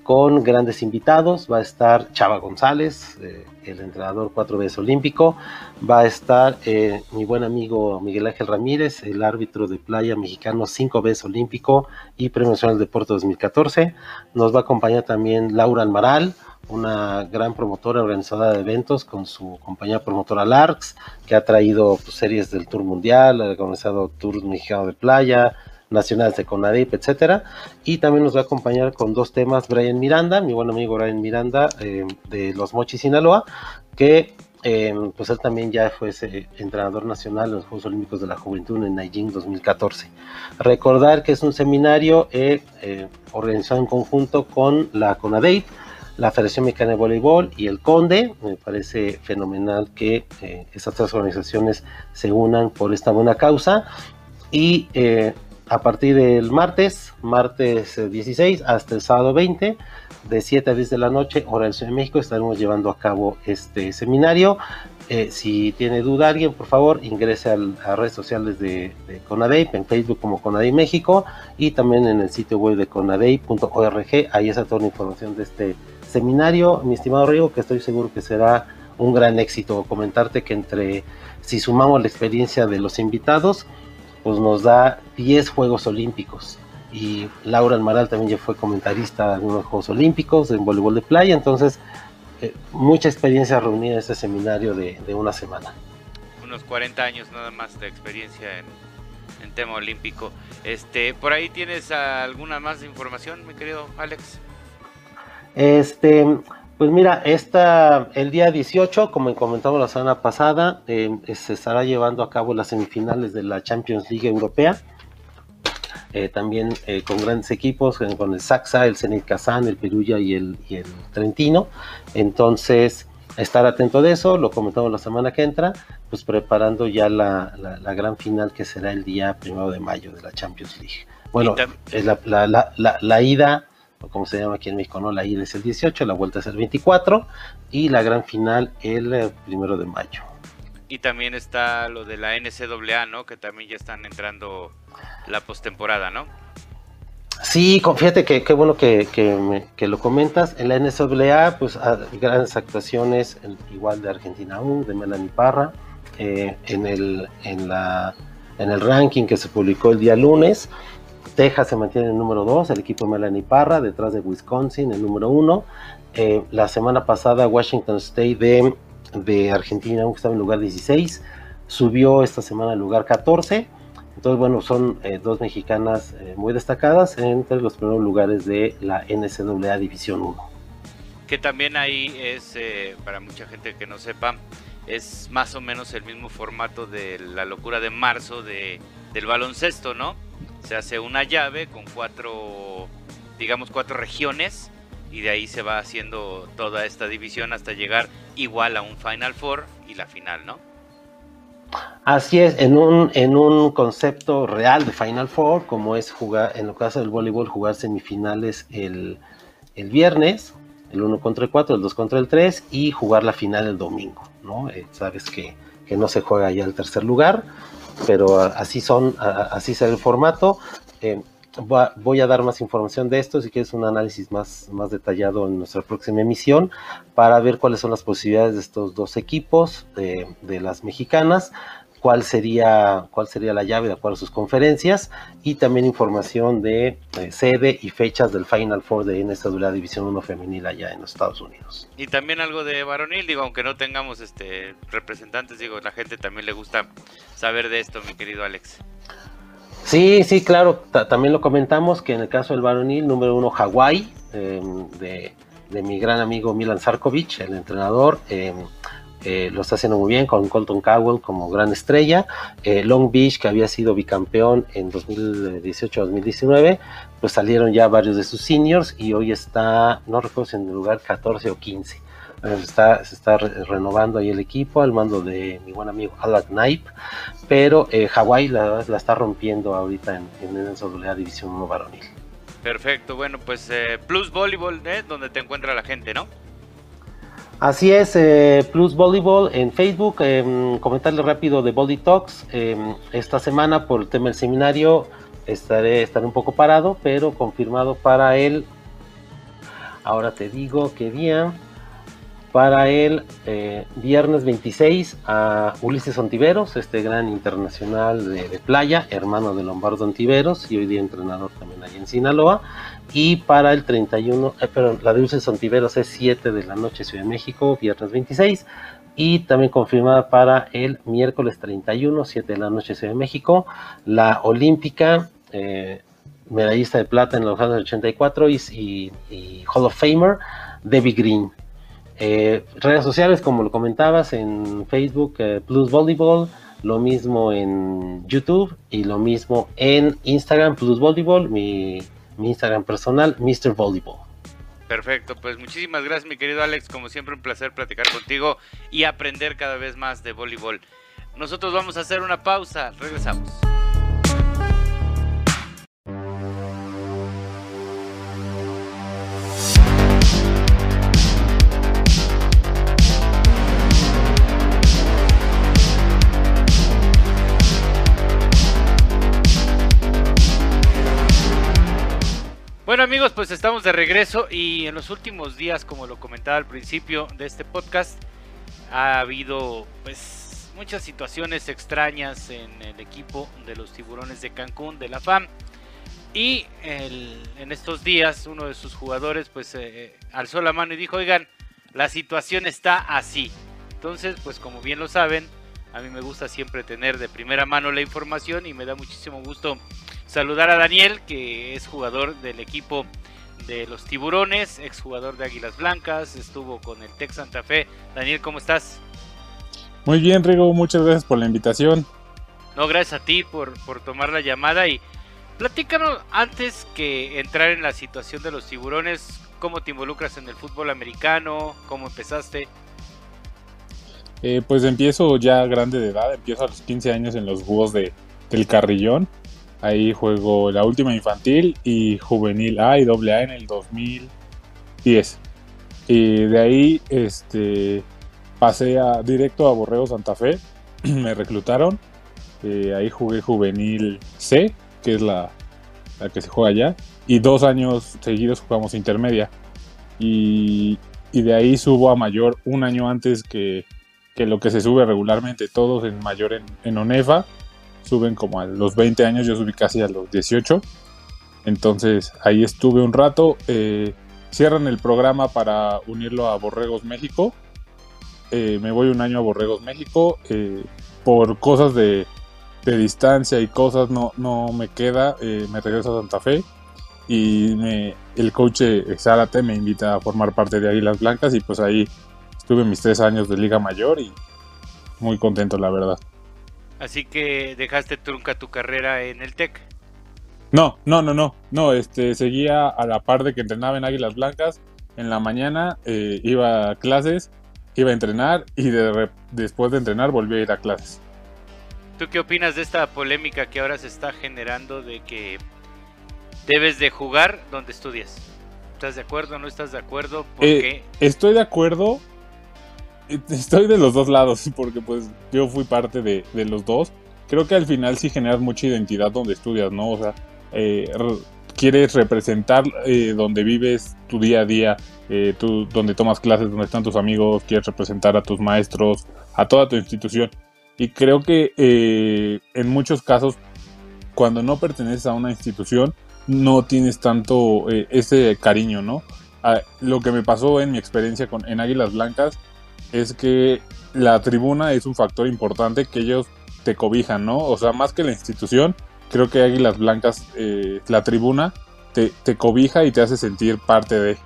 con grandes invitados. Va a estar Chava González, el entrenador 4 veces olímpico. Va a estar mi buen amigo Miguel Ángel Ramírez, el árbitro de playa mexicano 5 veces olímpico y Premio Nacional de Deporte 2014. Nos va a acompañar también Laura Almaral, una gran promotora organizadora de eventos con su compañía promotora Larks, que ha traído pues, series del Tour Mundial, ha organizado Tours Mexicanos de Playa, nacionales de CONADEIP, etcétera. Y también nos va a acompañar con 2 temas Brian Miranda, mi buen amigo Brian Miranda, de Los Mochis, Sinaloa, que pues él también ya fue entrenador nacional en los Juegos Olímpicos de la Juventud en Nanjing 2014. Recordar que es un seminario organizado en conjunto con la CONADEIP, la Federación Mexicana de Voleibol y el CONDE. Me parece fenomenal que esas 3 organizaciones se unan por esta buena causa. Y a partir del martes 16 hasta el sábado 20, de 7 a 10 de la noche, hora del Ciudad de México, estaremos llevando a cabo este seminario. Si tiene duda alguien, por favor, ingrese a redes sociales de CONADEIP, en Facebook como CONADEIP México, y también en el sitio web de conadeip.org. Ahí está toda la información de este seminario, mi estimado Rigo, que estoy seguro que será un gran éxito. Comentarte que si sumamos la experiencia de los invitados, pues nos da 10 Juegos Olímpicos, y Laura Almaral también ya fue comentarista de algunos Juegos Olímpicos en voleibol de playa. Entonces mucha experiencia reunida en este seminario de una semana. Unos 40 años nada más de experiencia en tema olímpico. Por ahí tienes alguna más información, mi querido Alex. Pues mira, el día 18, como comentamos la semana pasada, se estará llevando a cabo las semifinales de la Champions League Europea, también con grandes equipos, con el Saxa, el Zenit Kazán, el Perugia y el Trentino. Entonces, estar atento de eso, lo comentamos la semana que entra, pues preparando ya la gran final, que será el día 1 de mayo de la Champions League. Bueno, la ida, o como se llama aquí en México, ¿no? La ida es el 18, la vuelta es el 24, y la gran final el 1 de mayo. Y también está lo de la NCAA, ¿no? Que también ya están entrando la postemporada, ¿no? Sí, fíjate que qué bueno que lo comentas. En la NCAA, pues grandes actuaciones, igual de Argentina aún, de Melanie Parra, en el ranking que se publicó el día lunes. Texas se mantiene en el número 2, el equipo de Melanie Parra, detrás de Wisconsin, el número 1. La semana pasada Washington State de Argentina, que estaba en lugar 16, subió esta semana al lugar 14. Entonces, bueno, son 2 mexicanas muy destacadas entre los primeros lugares de la NCAA División 1. Que también ahí es, para mucha gente que no sepa, es más o menos el mismo formato de la locura de marzo del baloncesto, ¿no? Se hace una llave con 4 regiones, y de ahí se va haciendo toda esta división hasta llegar igual a un Final Four y la final, ¿no? Así es, en un concepto real de Final Four, como es jugar, en el caso del voleibol, jugar semifinales el viernes, el 1 contra el 4, el 2 contra el 3, y jugar la final el domingo, ¿no? Sabes que no se juega ya el tercer lugar, pero así será el formato. Voy a dar más información de esto, si quieres un análisis más detallado en nuestra próxima emisión, para ver cuáles son las posibilidades de estos 2 equipos de las mexicanas, cuál sería la llave de acuerdo a sus conferencias, y también información de sede y fechas del Final Four de NCAA División 1 femenil allá en los Estados Unidos. Y también algo de varonil, aunque no tengamos representantes, la gente también le gusta saber de esto, mi querido Alex. Sí, claro, también lo comentamos, que en el caso del varonil, número 1 Hawái, de mi gran amigo Milan Sarkovic, el entrenador, lo está haciendo muy bien, con Colton Cowell como gran estrella. Long Beach, que había sido bicampeón en 2018-2019, pues salieron ya varios de sus seniors, y hoy está, no recuerdo si en el lugar 14 o 15. Se está renovando ahí el equipo al mando de mi buen amigo Alec Knipe, pero Hawái la está rompiendo ahorita en NCAA División 1 varonil. Perfecto, bueno, pues Plus Voleibol, donde te encuentra la gente, ¿no? Así es, Plus Voleibol en Facebook. Comentarle rápido de Volley Talks. Esta semana, por el tema del seminario, estaré un poco parado, pero confirmado para el ahora te digo qué día. Para el viernes 26 a Ulises Ontiveros, este gran internacional de playa, hermano de Lombardo Ontiveros y hoy día entrenador también ahí en Sinaloa. Y para el 31, la de Ulises Ontiveros es 7 de la noche Ciudad de México, viernes 26. Y también confirmada para el miércoles 31, 7 de la noche Ciudad de México, la olímpica, medallista de plata en los años 84 y Hall of Famer, Debbie Green. Redes sociales, como lo comentabas, en Facebook, Plus Volleyball, lo mismo en YouTube y lo mismo en Instagram, Plus Volleyball, mi Instagram personal, Mr. Volleyball. Perfecto, pues muchísimas gracias, mi querido Alex, como siempre un placer platicar contigo y aprender cada vez más de voleibol. Nosotros vamos a hacer una pausa, regresamos. Bueno amigos, pues estamos de regreso y en los últimos días, como lo comentaba al principio de este podcast, ha habido pues muchas situaciones extrañas en el equipo de los Tiburones de Cancún, de la FAM. Y en estos días uno de sus jugadores pues alzó la mano y dijo, oigan, la situación está así. Entonces pues como bien lo saben, a mí me gusta siempre tener de primera mano la información y me da muchísimo gusto saludar a Daniel, que es jugador del equipo de los Tiburones, exjugador de Águilas Blancas, estuvo con el Tec Santa Fe. Daniel, ¿cómo estás? Muy bien, Rigo, muchas gracias por la invitación. No, gracias a ti por tomar la llamada y platícanos, antes que entrar en la situación de los Tiburones, ¿cómo te involucras en el fútbol americano? ¿Cómo empezaste? Pues empiezo ya grande de edad, empiezo a los 15 años en los Búhos del Carrillón. Ahí juego la última infantil y juvenil A y AA en el 2010. Y de ahí pasé directo a Borrego Santa Fe. Me reclutaron. Ahí jugué juvenil C, que es la que se juega allá. Y 2 años seguidos jugamos intermedia. Y de ahí subo a mayor un año antes que lo que se sube regularmente. Todos en mayor en ONEFA suben como a los 20 años, yo subí casi a los 18, entonces ahí estuve un rato. Cierran el programa para unirlo a Borregos México. Me voy un año a Borregos México, por cosas de distancia y cosas no me queda. Me regreso a Santa Fe y el coach Zárate me invita a formar parte de Águilas Blancas y pues ahí estuve mis 3 años de Liga Mayor y muy contento, la verdad. Así que dejaste trunca tu carrera en el Tec. No, seguía a la par de que entrenaba en Águilas Blancas. En la mañana iba a clases, iba a entrenar y después de entrenar volví a ir a clases. ¿Tú qué opinas de esta polémica que ahora se está generando de que debes de jugar donde estudias? ¿Estás de acuerdo o no estás de acuerdo? ¿Por qué? Estoy de acuerdo. Estoy de los dos lados, porque pues yo fui parte de los dos. Creo que al final sí generas mucha identidad donde estudias, ¿no? O sea, quieres representar donde vives tu día a día, donde tomas clases, donde están tus amigos, quieres representar a tus maestros, a toda tu institución. Y creo que en muchos casos, cuando no perteneces a una institución, no tienes tanto ese cariño, ¿no? Lo que me pasó en mi experiencia en Águilas Blancas es que la tribuna es un factor importante, que ellos te cobijan, ¿no? O sea, más que la institución, creo que Águilas Blancas, la tribuna te cobija y te hace sentir parte de.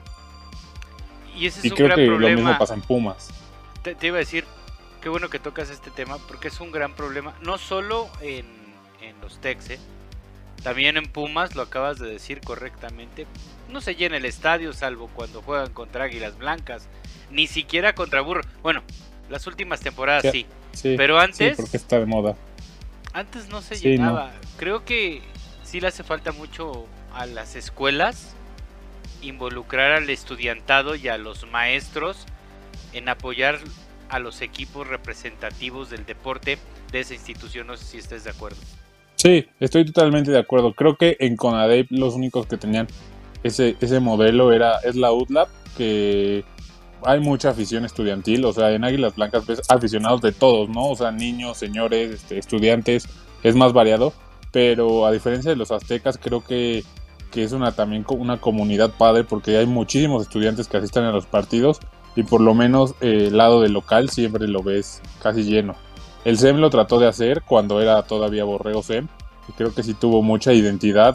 Y ese es y un creo gran que problema. lo mismo pasa en Pumas. Te iba a decir, qué bueno que tocas este tema, porque es un gran problema, no solo en los Tecs, también en Pumas, lo acabas de decir correctamente, no se llena el estadio salvo cuando juegan contra Águilas Blancas, ni siquiera contra Burro. Bueno, las últimas temporadas sí, pero antes... Sí, porque está de moda. Antes no se llenaba. No. Creo que sí le hace falta mucho a las escuelas involucrar al estudiantado y a los maestros en apoyar a los equipos representativos del deporte de esa institución. No sé si estés de acuerdo. Sí, estoy totalmente de acuerdo. Creo que en CONADEP los únicos que tenían ese modelo es la UTLAB, que hay mucha afición estudiantil, o sea, en Águilas Blancas ves aficionados de todos, ¿no? O sea, niños, señores, estudiantes, es más variado, pero a diferencia de los aztecas, creo que es también una comunidad padre, porque hay muchísimos estudiantes que asistan a los partidos, y por lo menos el lado del local siempre lo ves casi lleno. El SEM lo trató de hacer cuando era todavía Borrego SEM, y creo que sí tuvo mucha identidad,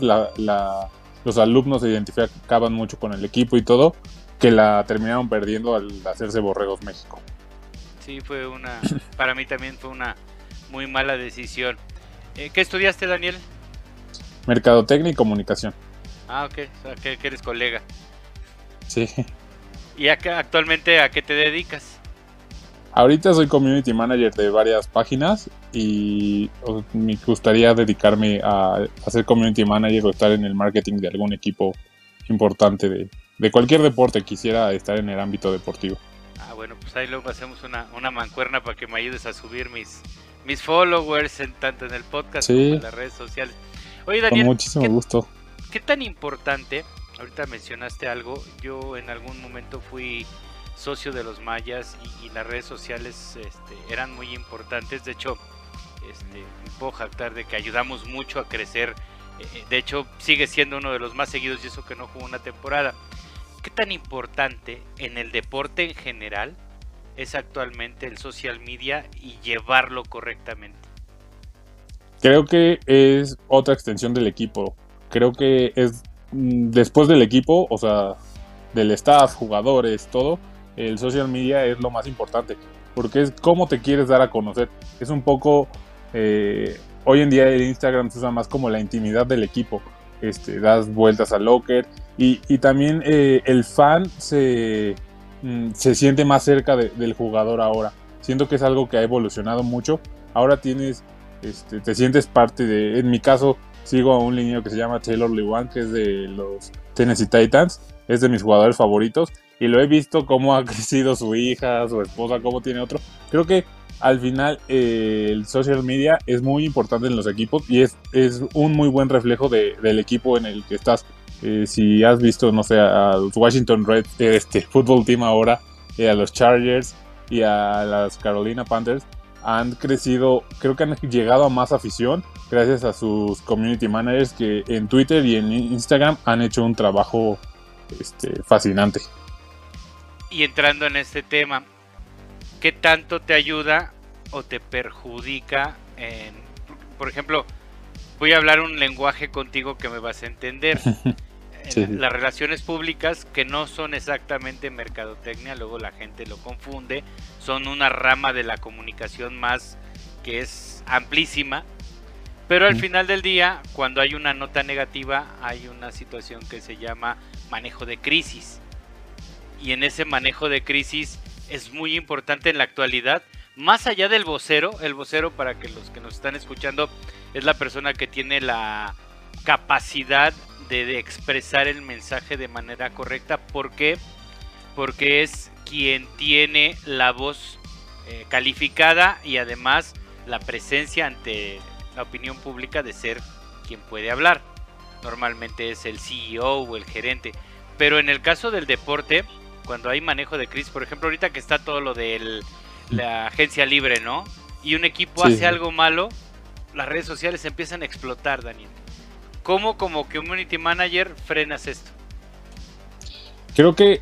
los alumnos se identificaban mucho con el equipo y todo, que la terminaron perdiendo al hacerse Borregos México. Sí, para mí también fue una muy mala decisión. ¿Qué estudiaste, Daniel? Mercadotecnia y comunicación. Ah, ok, o sea, que eres colega. Sí. ¿Y actualmente a qué te dedicas? Ahorita soy community manager de varias páginas y me gustaría dedicarme a ser community manager o estar en el marketing de algún equipo importante de cualquier deporte. Quisiera estar en el ámbito deportivo. Ah, bueno, pues ahí luego hacemos una mancuerna para que me ayudes a subir mis followers tanto en el podcast como en las redes sociales. Oye, Daniel, con muchísimo gusto. ¿Qué tan importante? Ahorita mencionaste algo. Yo en algún momento fui socio de los Mayas y las redes sociales eran muy importantes. De hecho, me puedo jactar de que ayudamos mucho a crecer. De hecho, sigue siendo uno de los más seguidos y eso que no jugó una temporada. ¿Qué tan importante en el deporte en general es actualmente el social media y llevarlo correctamente? Creo que es otra extensión del equipo. Creo que es después del equipo, o sea, del staff, jugadores, todo, el social media es lo más importante, porque es cómo te quieres dar a conocer. Es un poco, hoy en día el Instagram se usa más como la intimidad del equipo. Das vueltas al locker y también el fan se siente más cerca del jugador ahora. Siento que es algo que ha evolucionado mucho. Ahora te sientes parte de... En mi caso, sigo a un liniero que se llama Taylor Lewan, que es de los Tennessee Titans. Es de mis jugadores favoritos. Y lo he visto cómo ha crecido su hija, su esposa, cómo tiene otro. Creo que al final el social media es muy importante en los equipos y es un muy buen reflejo del equipo en el que estás. Si has visto, no sé, a los Washington Red Football Team ahora, a los Chargers y a las Carolina Panthers, han crecido, creo que han llegado a más afición gracias a sus community managers que en Twitter y en Instagram han hecho un trabajo fascinante. Y entrando en este tema, ¿qué tanto te ayuda o te perjudica por ejemplo, voy a hablar un lenguaje contigo que me vas a entender? Sí. Las relaciones públicas, que no son exactamente mercadotecnia, luego la gente lo confunde, son una rama de la comunicación más que es amplísima, pero al final del día, cuando hay una nota negativa, hay una situación que se llama manejo de crisis. Y en ese manejo de crisis es muy importante en la actualidad, más allá del vocero. El vocero, para que los que nos están escuchando, es la persona que tiene la capacidad de expresar el mensaje de manera correcta. ¿Por qué? Porque es quien tiene la voz calificada y además la presencia ante la opinión pública de ser quien puede hablar. Normalmente es el CEO o el gerente. Pero en el caso del deporte, cuando hay manejo de crisis, por ejemplo, ahorita que está todo lo de la agencia libre, ¿no? Y un equipo hace algo malo, las redes sociales empiezan a explotar, Daniel. ¿Cómo como community manager frenas esto? Creo que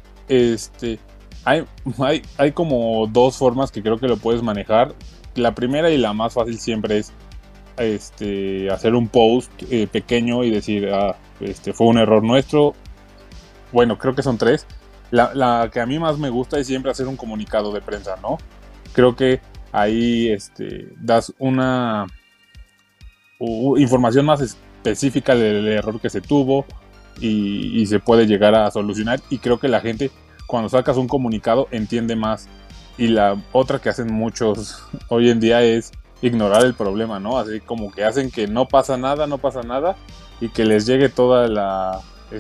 hay como dos formas que creo que lo puedes manejar. La primera y la más fácil siempre es hacer un post pequeño y decir, fue un error nuestro. Bueno, creo que son tres. La que a mí más me gusta es siempre hacer un comunicado de prensa, ¿no? Creo que ahí das una información más específica del error que se tuvo y se puede llegar a solucionar, y creo que la gente, cuando sacas un comunicado, entiende más. Y la otra que hacen muchos hoy en día es ignorar el problema, ¿no? Así como que hacen que no pasa nada y que les llegue toda la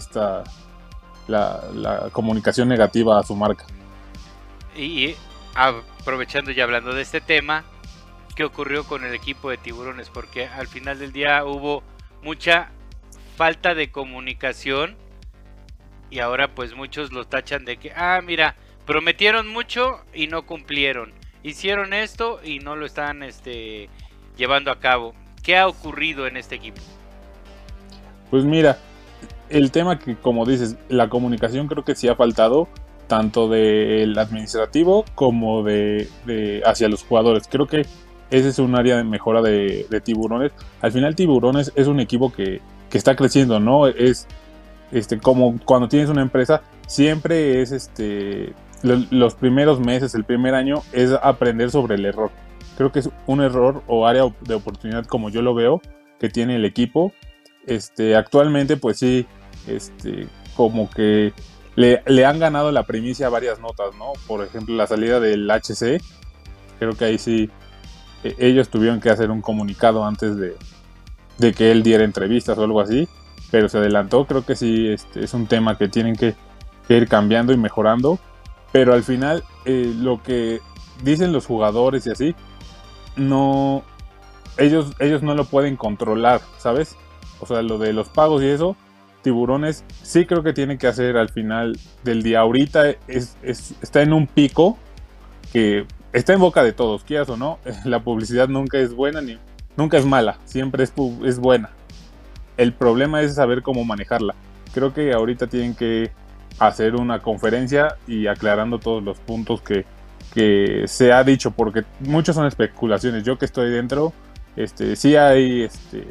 comunicación negativa a su marca. Y aprovechando y hablando de este tema, ¿qué ocurrió con el equipo de Tiburones? Porque al final del día hubo mucha falta de comunicación y ahora pues muchos lo tachan de que, mira, prometieron mucho y no cumplieron, hicieron esto y no lo están llevando a cabo. ¿Qué ha ocurrido en este equipo? Pues mira, el tema que, como dices, la comunicación creo que sí ha faltado, tanto del administrativo como de hacia los jugadores. Creo que ese es un área de mejora de Tiburones. Al final Tiburones es un equipo que está creciendo, ¿no? Es como cuando tienes una empresa, siempre es los primeros meses, el primer año, es aprender sobre el error. Creo que es un error o área de oportunidad, como yo lo veo, que tiene el equipo. Actualmente, pues sí, como que le han ganado la primicia a varias notas, ¿no? Por ejemplo, la salida del HC, creo que ahí sí ellos tuvieron que hacer un comunicado antes de que él diera entrevistas o algo así, pero se adelantó. Creo que sí, es un tema que tienen que ir cambiando y mejorando, pero al final lo que dicen los jugadores y así, no, ellos no lo pueden controlar, ¿sabes? O sea, lo de los pagos y eso, Tiburones sí creo que tiene que hacer al final del día. Ahorita está en un pico que está en boca de todos, quieras o no. La publicidad nunca es buena ni nunca es mala, siempre es buena. El problema es saber cómo manejarla. Creo que ahorita tienen que hacer una conferencia y aclarando todos los puntos que se ha dicho, porque muchos son especulaciones. Yo que estoy dentro, sí hay,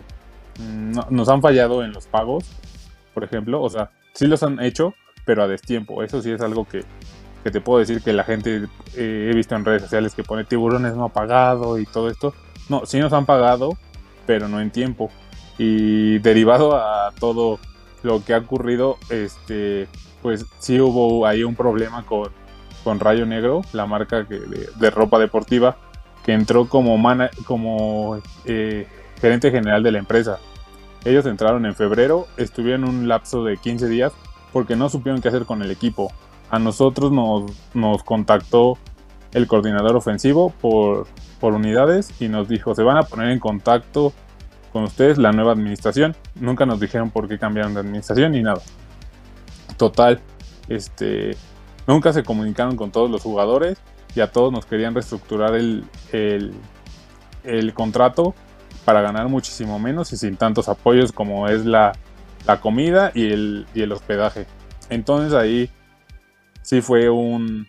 nos han fallado en los pagos, por ejemplo. O sea, sí los han hecho, pero a destiempo. Eso sí es algo que te puedo decir que la gente, he visto en redes sociales que pone Tiburones no ha pagado y todo esto. No, sí nos han pagado, pero no en tiempo. Y derivado a todo lo que ha ocurrido, pues sí hubo ahí un problema con Rayo Negro, la marca de ropa deportiva, que entró como gerente general de la empresa. Ellos entraron en febrero, estuvieron un lapso de 15 días porque no supieron qué hacer con el equipo. A nosotros nos contactó el coordinador ofensivo por unidades y nos dijo, se van a poner en contacto con ustedes la nueva administración. Nunca nos dijeron por qué cambiaron de administración ni nada. Total, nunca se comunicaron con todos los jugadores y a todos nos querían reestructurar el contrato para ganar muchísimo menos y sin tantos apoyos como es la comida y el hospedaje. Entonces ahí sí fue un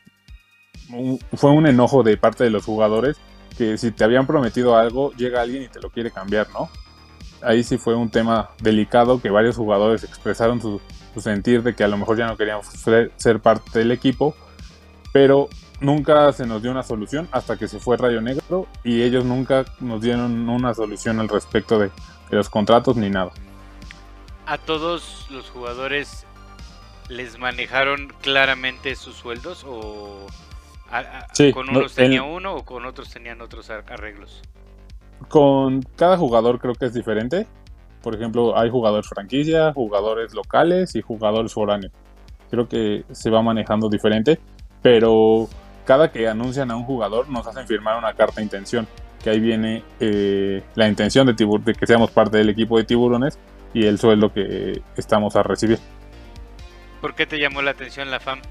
enojo de parte de los jugadores, que si te habían prometido algo, llega alguien y te lo quiere cambiar, ¿no? Ahí sí fue un tema delicado, que varios jugadores expresaron su sentir de que a lo mejor ya no querían ser parte del equipo, pero nunca se nos dio una solución hasta que se fue Rayo Negro y ellos nunca nos dieron una solución al respecto de los contratos ni nada. ¿A todos los jugadores les manejaron claramente sus sueldos o sí, con unos tenía uno o con otros tenían otros arreglos? Con cada jugador creo que es diferente. Por ejemplo, hay jugadores franquicia, jugadores locales y jugadores foráneos. Creo que se va manejando diferente, pero cada que anuncian a un jugador nos hacen firmar una carta de intención, que ahí viene la intención de que seamos parte del equipo de Tiburones y el sueldo que estamos a recibir. ¿Por qué te llamó la atención la FAM?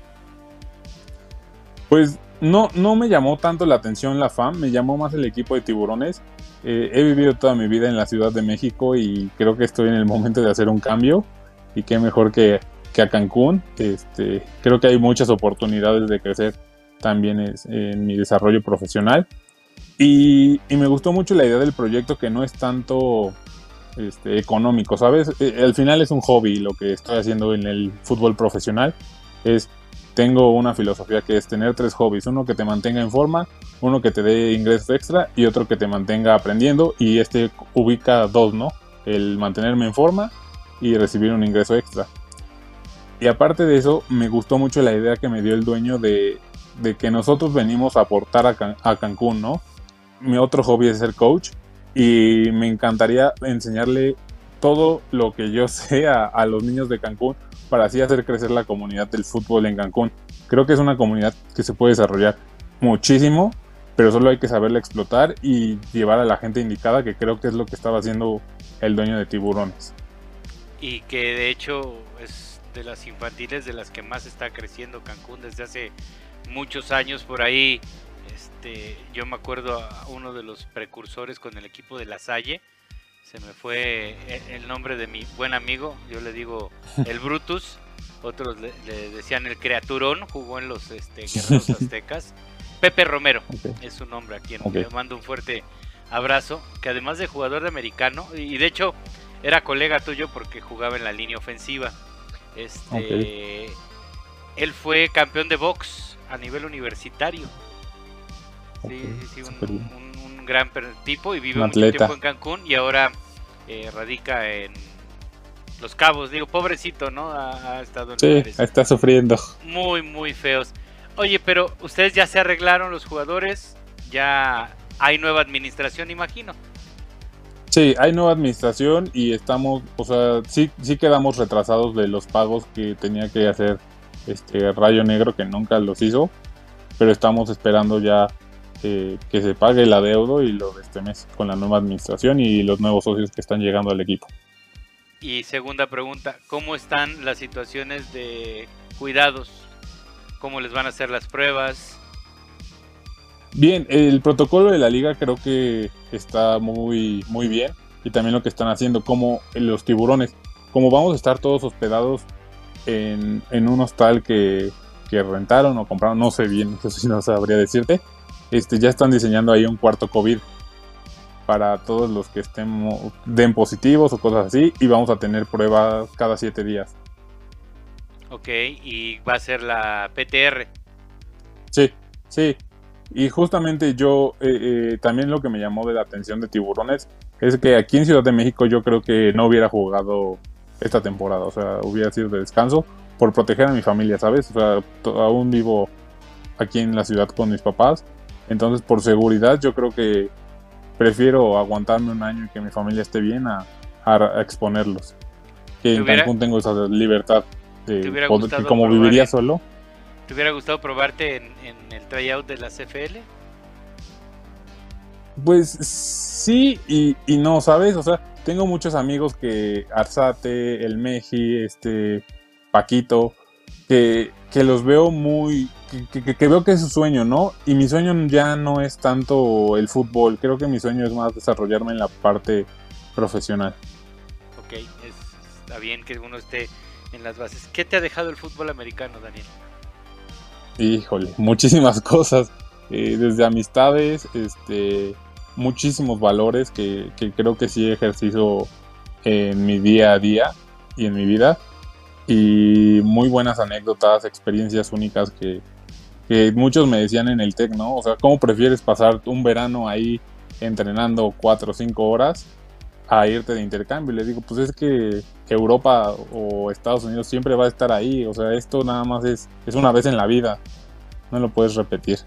Pues no me llamó tanto la atención la FAM, me llamó más el equipo de Tiburones. He vivido toda mi vida en la Ciudad de México y creo que estoy en el momento de hacer un cambio, y qué mejor que a Cancún. Creo que hay muchas oportunidades de crecer también en mi desarrollo profesional, y me gustó mucho la idea del proyecto, que no es tanto económico, ¿sabes? Al final es un hobby lo que estoy haciendo en el fútbol profesional. Tengo una filosofía que es tener 3 hobbies: uno que te mantenga en forma, uno que te dé ingresos extra y otro que te mantenga aprendiendo, y ubica 2, ¿no? El mantenerme en forma y recibir un ingreso extra. Y aparte de eso, me gustó mucho la idea que me dio el dueño de que nosotros venimos a aportar a Cancún, ¿no? Mi otro hobby es ser coach y me encantaría enseñarle todo lo que yo sé a los niños de Cancún, para así hacer crecer la comunidad del fútbol en Cancún. Creo que es una comunidad que se puede desarrollar muchísimo, pero solo hay que saberla explotar y llevar a la gente indicada, que creo que es lo que estaba haciendo el dueño de Tiburones. Y que de hecho de las infantiles de las que más está creciendo Cancún desde hace muchos años. Por ahí yo me acuerdo a uno de los precursores con el equipo de La Salle, se me fue el nombre de mi buen amigo, yo le digo el Brutus, otros le decían el Creaturón, jugó en los Guerreros Aztecas. Pepe Romero, es su nombre, a quien le mando un fuerte abrazo, que además de jugador de americano, y de hecho era colega tuyo porque jugaba en la línea ofensiva, él fue campeón de box a nivel universitario. Sí, un gran tipo, y vive mucho tiempo en Cancún, y ahora radica en Los Cabos. Digo, pobrecito, ¿no? Ha estado en lugares está sufriendo muy, muy feos. Oye, pero ustedes ya se arreglaron, los jugadores, ya hay nueva administración, imagino. Sí, hay nueva administración y estamos, o sea, sí quedamos retrasados de los pagos que tenía que hacer Rayo Negro, que nunca los hizo, pero estamos esperando ya que se pague el adeudo y lo de este mes con la nueva administración y los nuevos socios que están llegando al equipo. Y segunda pregunta, ¿cómo están las situaciones de cuidados? ¿Cómo les van a hacer las pruebas? Bien, el protocolo de la liga creo que está muy, muy bien, y también lo que están haciendo, como los tiburones, como vamos a estar todos hospedados en un hostal que rentaron o compraron, no sé bien, eso sí no sabría decirte. Ya están diseñando ahí un cuarto COVID para todos los que den positivos o cosas así, y vamos a tener pruebas cada 7 días. Ok, y va a ser la PTR. Sí. Y justamente yo, también lo que me llamó de la atención de Tiburones es que aquí en Ciudad de México yo creo que no hubiera jugado esta temporada, o sea, hubiera sido de descanso por proteger a mi familia, ¿sabes? O sea, aún vivo aquí en la ciudad con mis papás, entonces por seguridad yo creo que prefiero aguantarme un año y que mi familia esté bien a exponerlos. Que en Cancún tengo esa libertad de poder, como viviría solo. ¿Te hubiera gustado probarte en el tryout de la CFL? Pues sí y no, ¿sabes? O sea, tengo muchos amigos que Arzate, el Meji, Paquito, que los veo muy... Que veo que es su sueño, ¿no? Y mi sueño ya no es tanto el fútbol, creo que mi sueño es más desarrollarme en la parte profesional. Ok, está bien que uno esté en las bases. ¿Qué te ha dejado el fútbol americano, Daniel? Híjole, muchísimas cosas, desde amistades, muchísimos valores que creo que sí ejercicio en mi día a día y en mi vida, y muy buenas anécdotas, experiencias únicas que muchos me decían en el TEC, ¿no? O sea, ¿cómo prefieres pasar un verano ahí entrenando 4 o 5 horas a irte de intercambio? Y les digo, pues es que Europa o Estados Unidos siempre va a estar ahí, o sea, esto nada más es una vez en la vida, no lo puedes repetir.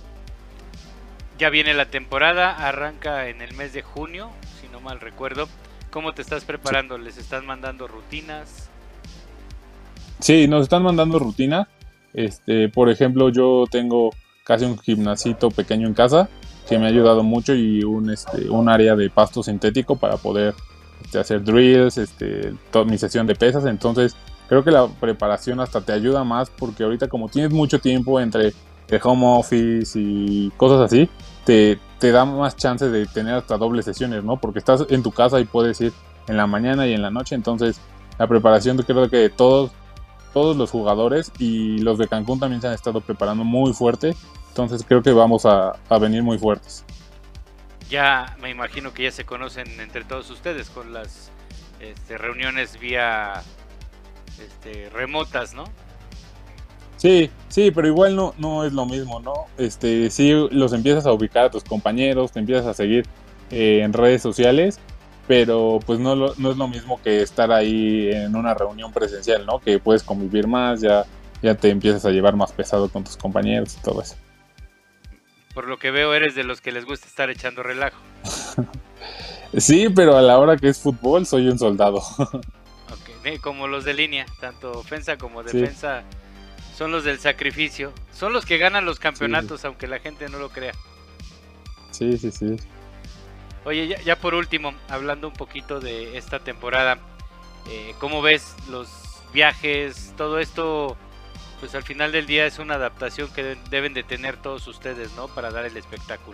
Ya viene la temporada, arranca en el mes de junio, si no mal recuerdo. ¿Cómo te estás preparando? ¿Les están mandando rutinas? Sí, nos están mandando rutinas. Por ejemplo, yo tengo casi un gimnasito pequeño en casa que me ha ayudado mucho, y un área de pasto sintético para poder hacer drills, mi sesión de pesas. Entonces creo que la preparación hasta te ayuda más, porque ahorita como tienes mucho tiempo entre el home office y cosas así, te da más chance de tener hasta dobles sesiones, ¿no? Porque estás en tu casa y puedes ir en la mañana y en la noche. Entonces la preparación, creo que todos los jugadores y los de Cancún también se han estado preparando muy fuerte. Entonces creo que vamos a venir muy fuertes. Ya me imagino que ya se conocen entre todos ustedes con las reuniones vía remotas, ¿no? Sí, pero igual no es lo mismo, ¿no? Sí los empiezas a ubicar a tus compañeros, te empiezas a seguir en redes sociales, pero pues no es lo mismo que estar ahí en una reunión presencial, ¿no? Que puedes convivir más, ya te empiezas a llevar más pesado con tus compañeros y todo eso. Por lo que veo, eres de los que les gusta estar echando relajo. Sí, pero a la hora que es fútbol soy un soldado. Okay. Como los de línea, tanto ofensa como defensa, son los del sacrificio. Son los que ganan los campeonatos, aunque la gente no lo crea. Sí. Oye, ya por último, hablando un poquito de esta temporada, ¿cómo ves los viajes, todo esto, pues al final del día es una adaptación que deben de tener todos ustedes, ¿no? Para dar el espectáculo.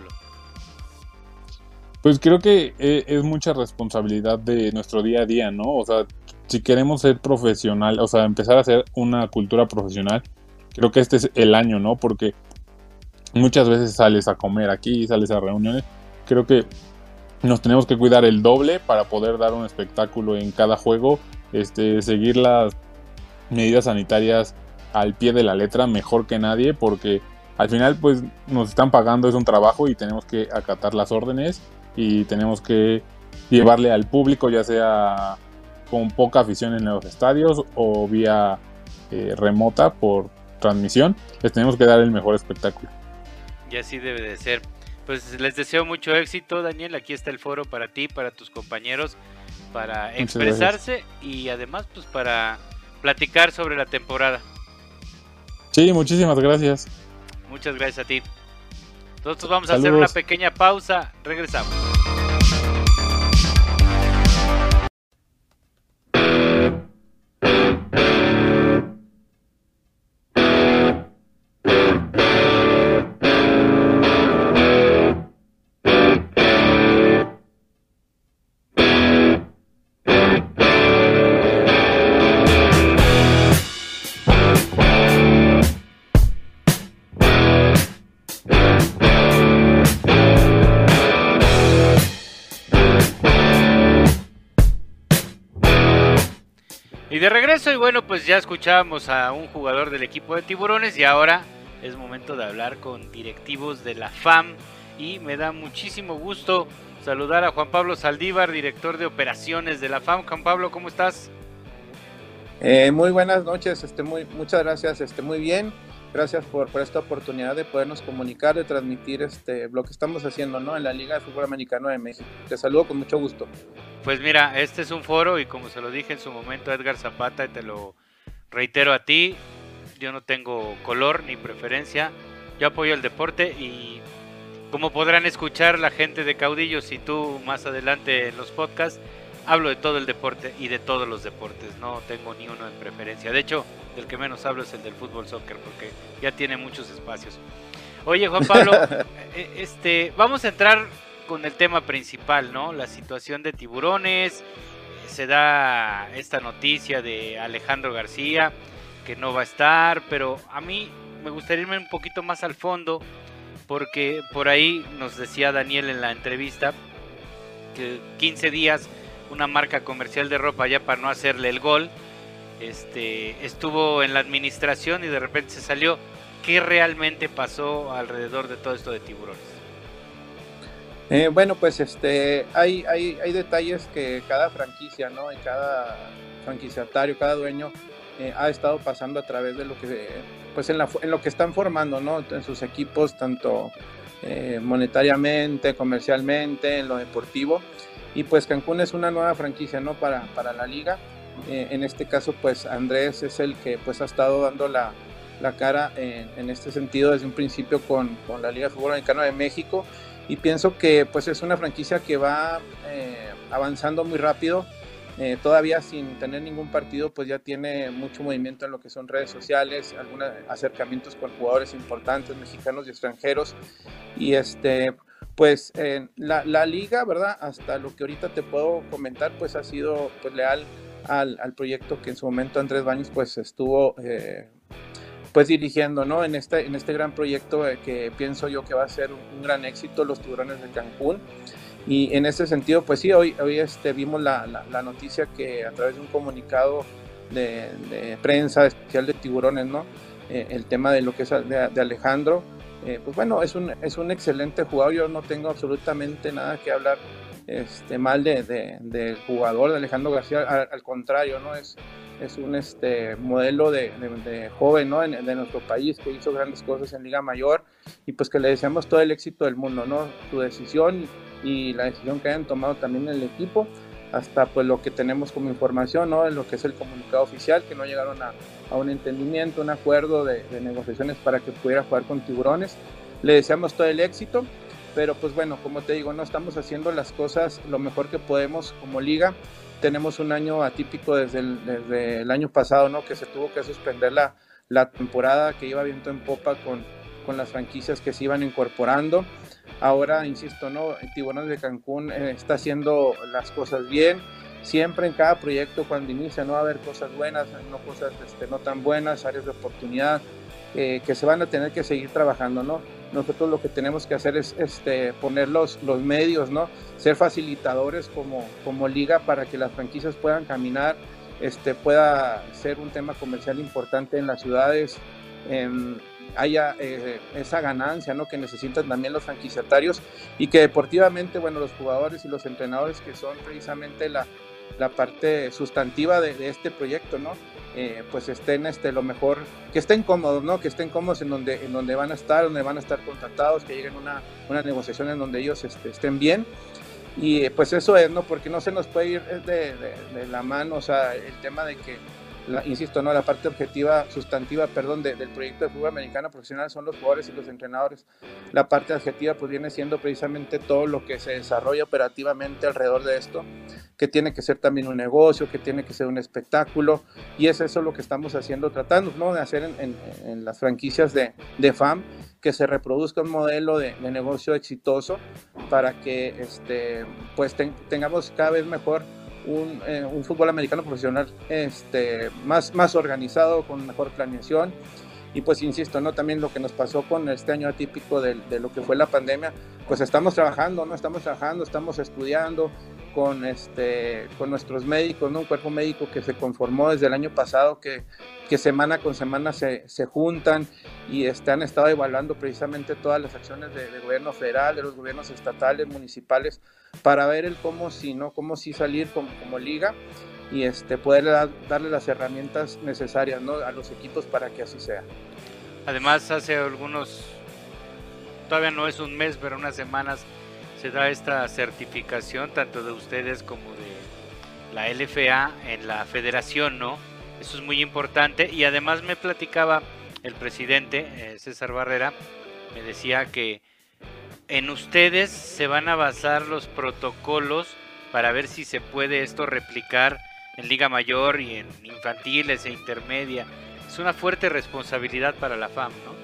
Pues creo que es mucha responsabilidad de nuestro día a día, ¿no? O sea, si queremos ser profesional, o sea, empezar a hacer una cultura profesional, creo que este es el año, ¿no? Porque muchas veces sales a comer aquí, sales a reuniones. Creo que nos tenemos que cuidar el doble para poder dar un espectáculo en cada juego, seguir las medidas sanitarias al pie de la letra mejor que nadie, porque al final pues nos están pagando, es un trabajo y tenemos que acatar las órdenes y tenemos que llevarle al público, ya sea con poca afición en los estadios o vía remota por transmisión, les tenemos que dar el mejor espectáculo. Y así debe de ser. Pues les deseo mucho éxito, Daniel. Aquí está el foro para ti, para tus compañeros, para expresarse y además pues para platicar sobre la temporada. Sí, muchísimas gracias. Muchas gracias a ti. Nosotros vamos a Saludos. hacer una pequeña pausa. Regresamos. Y de regreso, y bueno, pues ya escuchábamos a un jugador del equipo de Tiburones y ahora es momento de hablar con directivos de la FAM y me da muchísimo gusto saludar a Juan Pablo Saldívar, director de operaciones de la FAM. Juan Pablo, ¿cómo estás? Muy buenas noches, muchas gracias, muy bien. Gracias por esta oportunidad de podernos comunicar, de transmitir lo que estamos haciendo, ¿no? En la Liga de Fútbol Americano de México. Te saludo con mucho gusto. Pues mira, este es un foro y como se lo dije en su momento a Edgar Zapata y te lo reitero a ti, yo no tengo color ni preferencia, yo apoyo el deporte y como podrán escuchar la gente de Caudillos y tú más adelante en los podcasts, hablo de todo el deporte y de todos los deportes, no tengo ni uno en preferencia. De hecho, del que menos hablo es el del fútbol soccer porque ya tiene muchos espacios. Oye, Juan Pablo, vamos a entrar con el tema principal, ¿no? La situación de Tiburones. Se da esta noticia de Alejandro García que no va a estar, pero a mí me gustaría irme un poquito más al fondo porque por ahí nos decía Daniel en la entrevista que 15 días una marca comercial de ropa ya para no hacerle el gol estuvo en la administración y de repente se salió. ¿Qué realmente pasó alrededor de todo esto de Tiburones? Bueno, pues hay detalles que cada franquicia, ¿no? Y cada franquiciatario, cada dueño ha estado pasando a través de lo que, pues en lo que están formando, ¿no? En sus equipos, tanto monetariamente, comercialmente, en lo deportivo. Y pues Cancún es una nueva franquicia, ¿no? Para la liga. En este caso, pues Andrés es el que pues ha estado dando la cara en este sentido desde un principio con la Liga de Fútbol Americano de México. Y pienso que pues es una franquicia que va avanzando muy rápido, todavía sin tener ningún partido, pues ya tiene mucho movimiento en lo que son redes sociales, algunos acercamientos con jugadores importantes mexicanos y extranjeros, y pues la liga, ¿verdad? Hasta lo que ahorita te puedo comentar, pues ha sido pues leal al proyecto que en su momento Andrés Baños pues estuvo pues dirigiendo, ¿no? En este gran proyecto que pienso yo que va a ser un gran éxito, los Tiburones de Cancún. Y en ese sentido, pues sí, hoy vimos la noticia que a través de un comunicado de prensa especial de Tiburones, ¿no? El tema de lo que es de Alejandro, pues bueno, es un excelente jugador. Yo no tengo absolutamente nada que hablar mal del jugador de Alejandro García, al contrario, ¿no? Es un modelo de joven, ¿no? de nuestro país, que hizo grandes cosas en Liga Mayor, y pues que le deseamos todo el éxito del mundo, ¿no? Su decisión y la decisión que hayan tomado también en el equipo, hasta pues lo que tenemos como información, ¿no? En lo que es el comunicado oficial, que no llegaron a un entendimiento, un acuerdo de negociaciones para que pudiera jugar con Tiburones. Le deseamos todo el éxito, pero pues bueno, como te digo, no estamos haciendo las cosas lo mejor que podemos como liga. tenemos un año atípico desde el año pasado, ¿no? Que se tuvo que suspender la temporada, que iba viento en popa con las franquicias que se iban incorporando. Ahora, insisto, ¿no? Tiburones de Cancún está haciendo las cosas bien. Siempre en cada proyecto cuando inicia no va a haber cosas buenas, no cosas no tan buenas, áreas de oportunidad que se van a tener que seguir trabajando, ¿no? Nosotros lo que tenemos que hacer es poner los medios, ¿no? Ser facilitadores como liga para que las franquicias puedan caminar, pueda ser un tema comercial importante en las ciudades, haya esa ganancia, ¿no? Que necesitan también los franquiciatarios, y que deportivamente, bueno, los jugadores y los entrenadores, que son precisamente la parte sustantiva de este proyecto, ¿no? Pues estén lo mejor, que estén cómodos, ¿no? Que estén cómodos en donde van a estar contratados, que lleguen a una negociación en donde ellos estén bien. Y pues eso es, ¿no? Porque no se nos puede ir de la mano, o sea, el tema de que, insisto, ¿no? La parte sustantiva del proyecto de fútbol americano profesional son los jugadores y los entrenadores. La parte adjetiva pues viene siendo precisamente todo lo que se desarrolla operativamente alrededor de esto, que tiene que ser también un negocio, que tiene que ser un espectáculo, y es eso lo que estamos haciendo, tratando, ¿no? De hacer en las franquicias de FAM, que se reproduzca un modelo de negocio exitoso para que pues tengamos cada vez mejor un fútbol americano profesional más organizado, con mejor planeación. Y pues insisto, ¿no? También lo que nos pasó con este año atípico de lo que fue la pandemia, pues estamos trabajando, ¿no? Estamos estudiando con nuestros médicos, ¿no? Un cuerpo médico que se conformó desde el año pasado, que semana con semana se juntan y han estado evaluando precisamente todas las acciones del gobierno federal, de los gobiernos estatales, municipales, para ver el cómo sí, ¿no? Cómo sí salir como liga y poder darle las herramientas necesarias, ¿no? A los equipos para que así sea. Además, hace todavía no es un mes, pero unas semanas se da esta certificación tanto de ustedes como de la LFA en la federación, ¿no? Eso es muy importante. Y además me platicaba el presidente, César Barrera, me decía que en ustedes se van a basar los protocolos para ver si se puede esto replicar en Liga Mayor y en infantiles e intermedia. Es una fuerte responsabilidad para la FAM, ¿no?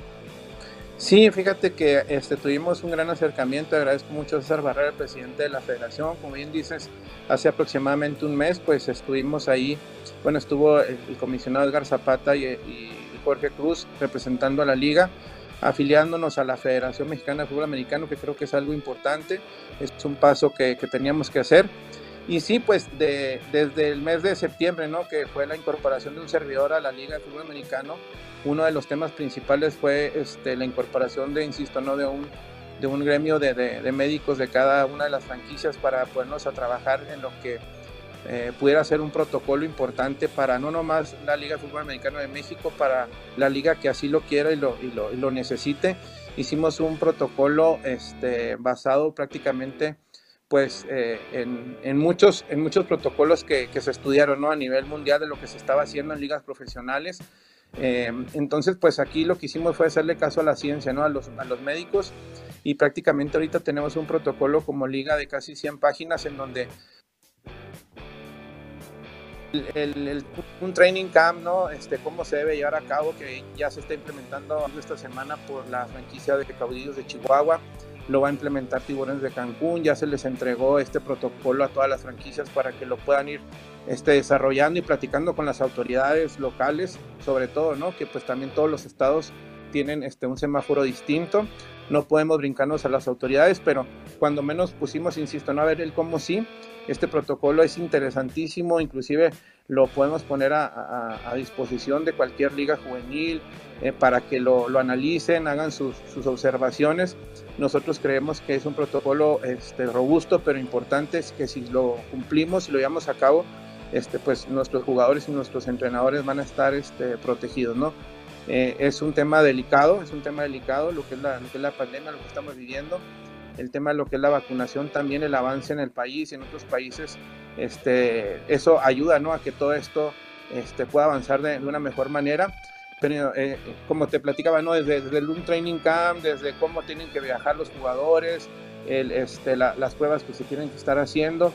Sí, fíjate que tuvimos un gran acercamiento. Agradezco mucho a César Barrera, el presidente de la federación. Como bien dices, hace aproximadamente un mes pues estuvimos ahí. Bueno, estuvo el comisionado Edgar Zapata y Jorge Cruz representando a la liga, afiliándonos a la Federación Mexicana de Fútbol Americano, que creo que es algo importante, es un paso que teníamos que hacer. Y sí, pues desde el mes de septiembre, ¿no? Que fue la incorporación de un servidor a la Liga de Fútbol Americano, uno de los temas principales fue la incorporación de un gremio de médicos de cada una de las franquicias para ponernos a trabajar en lo que pudiera ser un protocolo importante para no nomás la Liga de Fútbol Americano de México, para la liga que así lo quiera y lo necesite. Hicimos un protocolo basado prácticamente pues en muchos protocolos que se estudiaron, ¿no? A nivel mundial de lo que se estaba haciendo en ligas profesionales. Entonces pues aquí lo que hicimos fue hacerle caso a la ciencia, ¿no? A los médicos, y prácticamente ahorita tenemos un protocolo como liga de casi 100 páginas en donde un training camp, ¿no? Cómo se debe llevar a cabo, que ya se está implementando esta semana por la franquicia de Caudillos de Chihuahua, lo va a implementar Tiburones de Cancún. Ya se les entregó este protocolo a todas las franquicias para que lo puedan ir desarrollando y platicando con las autoridades locales, sobre todo, ¿no? Que pues también todos los estados tienen un semáforo distinto, no podemos brincarnos a las autoridades, pero cuando menos pusimos, insisto, no a ver el cómo sí. Este protocolo es interesantísimo, inclusive lo podemos poner a disposición de cualquier liga juvenil para que lo analicen, hagan sus observaciones. Nosotros creemos que es un protocolo robusto, pero importante, es que si lo cumplimos, si lo llevamos a cabo, pues nuestros jugadores y nuestros entrenadores van a estar protegidos, ¿no? Es un tema delicado, lo que es la pandemia, lo que estamos viviendo. El tema de lo que es la vacunación, también el avance en el país y en otros países, eso ayuda, ¿no? A que todo esto pueda avanzar de una mejor manera. Pero como te platicaba, ¿no? Desde un training camp, desde cómo tienen que viajar los jugadores, las pruebas que se tienen que estar haciendo,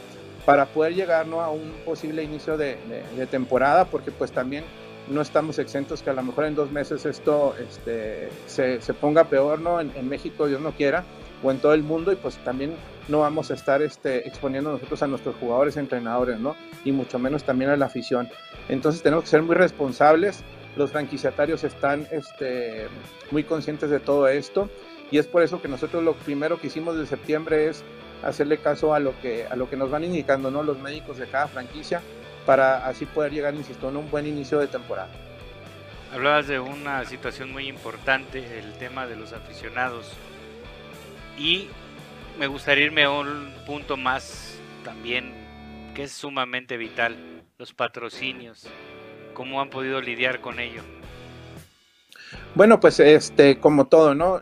para poder llegar, ¿no?, a un posible inicio de temporada, porque pues también no estamos exentos que a lo mejor en 2 meses esto se ponga peor, ¿no?, en México, Dios no quiera, o en todo el mundo, y pues también no vamos a estar exponiendo nosotros a nuestros jugadores, entrenadores, ¿no?, y mucho menos también a la afición. Entonces tenemos que ser muy responsables. Los franquiciatarios están muy conscientes de todo esto, y es por eso que nosotros lo primero que hicimos de septiembre es hacerle caso a lo que nos van indicando, ¿no?, los médicos de cada franquicia, para así poder llegar, insisto, en un buen inicio de temporada. Hablabas de una situación muy importante, el tema de los aficionados, y me gustaría irme a un punto más también que es sumamente vital, los patrocinios. ¿Cómo han podido lidiar con ello? Bueno, pues como todo, ¿no?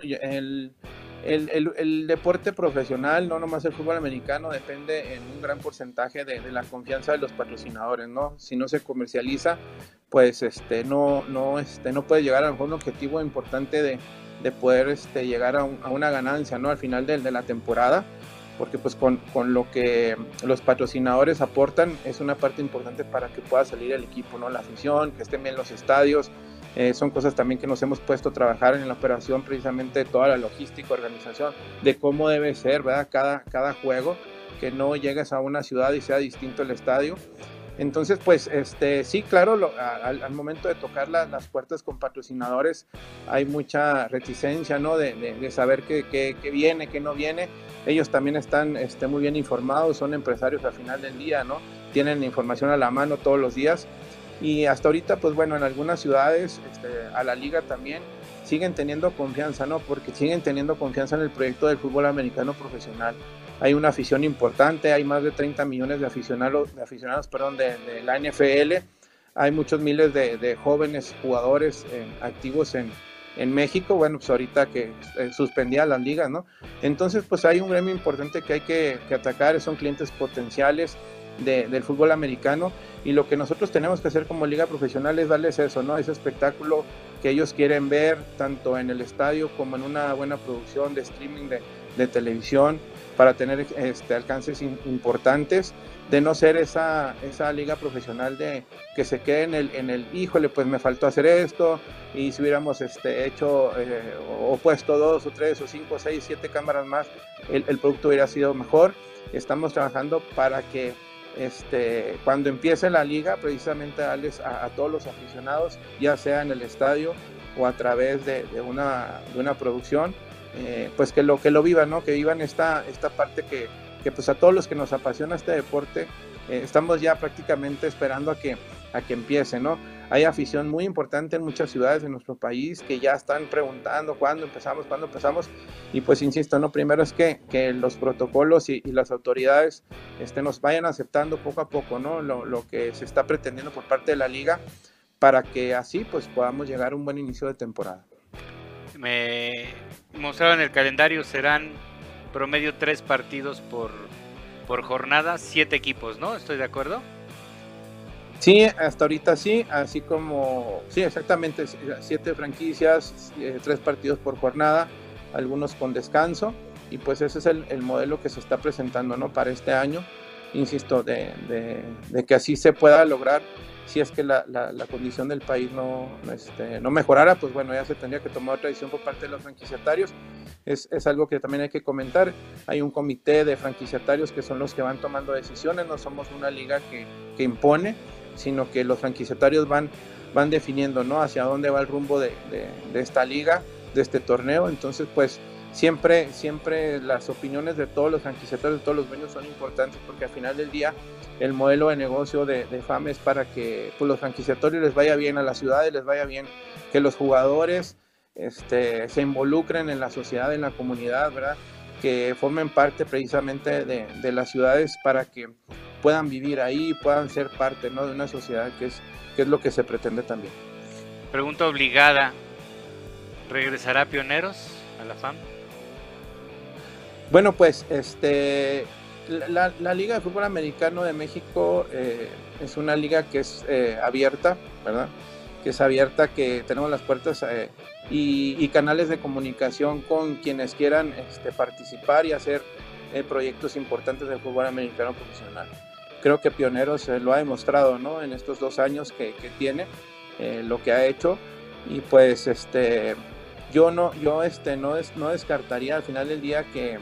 El deporte profesional, no nomás el fútbol americano, depende en un gran porcentaje de la confianza de los patrocinadores, ¿no? Si no se comercializa, pues no puede llegar a lo mejor un objetivo importante de poder llegar a una ganancia, ¿no?, al final de la temporada, porque pues con lo que los patrocinadores aportan es una parte importante para que pueda salir el equipo, ¿no?, la afición, que estén bien los estadios. Son cosas también que nos hemos puesto a trabajar en la operación, precisamente toda la logística, organización, de cómo debe ser, ¿verdad?, cada juego, que no llegues a una ciudad y sea distinto el estadio. Entonces, pues, sí, claro, al momento de tocar las puertas con patrocinadores hay mucha reticencia, ¿no?, de saber qué viene, qué no viene. Ellos también están muy bien informados, son empresarios al final del día, ¿no?, tienen información a la mano todos los días. Y hasta ahorita, pues bueno, en algunas ciudades, a la liga también siguen teniendo confianza, ¿no?, porque siguen teniendo confianza en el proyecto del fútbol americano profesional. Hay una afición importante, hay más de 30 millones de aficionados de la NFL, hay muchos miles de jóvenes jugadores activos en México, bueno, pues ahorita que suspendía las ligas, ¿no? Entonces, pues hay un gremio importante que hay que atacar, son clientes potenciales del fútbol americano, y lo que nosotros tenemos que hacer como liga profesional es darles eso, ¿no?, ese espectáculo que ellos quieren ver, tanto en el estadio como en una buena producción de streaming de televisión, para tener alcances importantes, de no ser esa liga profesional de que se quede en el híjole, pues me faltó hacer esto, y si hubiéramos hecho o puesto 2 o 3 o 5 o 6, 7 cámaras más, el producto hubiera sido mejor. Estamos trabajando para que cuando empiece la liga, precisamente darles a todos los aficionados, ya sea en el estadio o a través de una producción, pues que lo vivan, ¿no?, que vivan esta parte que pues a todos los que nos apasiona este deporte, estamos ya prácticamente esperando a que empiece, ¿no? Hay afición muy importante en muchas ciudades de nuestro país que ya están preguntando cuándo empezamos, y pues insisto, ¿no?, primero es que los protocolos y las autoridades nos vayan aceptando poco a poco, ¿no?, lo que se está pretendiendo por parte de la liga, para que así pues podamos llegar a un buen inicio de temporada. Me mostraron el calendario, serán promedio 3 partidos por jornada, 7 equipos, ¿no? ¿Estoy de acuerdo? Sí, hasta ahorita sí, así como, sí, exactamente, 7 franquicias, 3 partidos por jornada, algunos con descanso, y pues ese es el modelo que se está presentando, ¿no?, para este año. Insisto, de que así se pueda lograr. Si es que la condición del país no mejorara, pues bueno, ya se tendría que tomar otra decisión por parte de los franquiciatarios. Es algo que también hay que comentar. Hay un comité de franquiciatarios que son los que van tomando decisiones. No somos una liga que impone, sino que los franquiciatarios van definiendo, ¿no?, hacia dónde va el rumbo de esta liga, de este torneo. Entonces, pues siempre las opiniones de todos los franquiciatarios, de todos los dueños son importantes, porque al final del día el modelo de negocio de FAM es para que pues, los franquiciatarios les vaya bien, a las ciudades les vaya bien, que los jugadores se involucren en la sociedad, en la comunidad, ¿verdad?, que formen parte precisamente de las ciudades, para que puedan vivir ahí, puedan ser parte, ¿no?, de una sociedad, que es lo que se pretende también. Pregunta obligada, ¿regresará Pioneros a la FAM? Bueno, pues la Liga de Fútbol Americano de México es una liga que es abierta, ¿verdad?, que es abierta, que tenemos las puertas y canales de comunicación con quienes quieran participar y hacer proyectos importantes del fútbol americano profesional. creo que Pioneros lo ha demostrado, ¿no? En estos 2 años que tiene, lo que ha hecho, y pues yo no descartaría al final del día que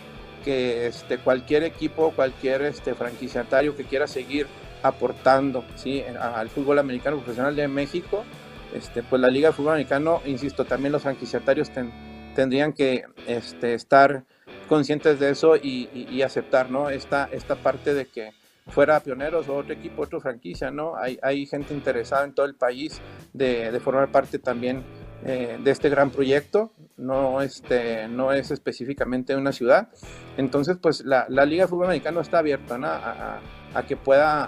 cualquier equipo, cualquier franquiciatario que quiera seguir aportando, ¿sí?, al fútbol americano profesional de México, pues la Liga de Fútbol Americano, insisto, también los franquiciatarios tendrían que estar conscientes de eso y aceptar, ¿no?, esta parte de que fuera Pioneros o otro equipo, otra franquicia, ¿no? Hay gente interesada en todo el país de formar parte también de este gran proyecto. No es específicamente una ciudad. Entonces, pues la Liga de Fútbol Americano está abierta, ¿no?, a que pueda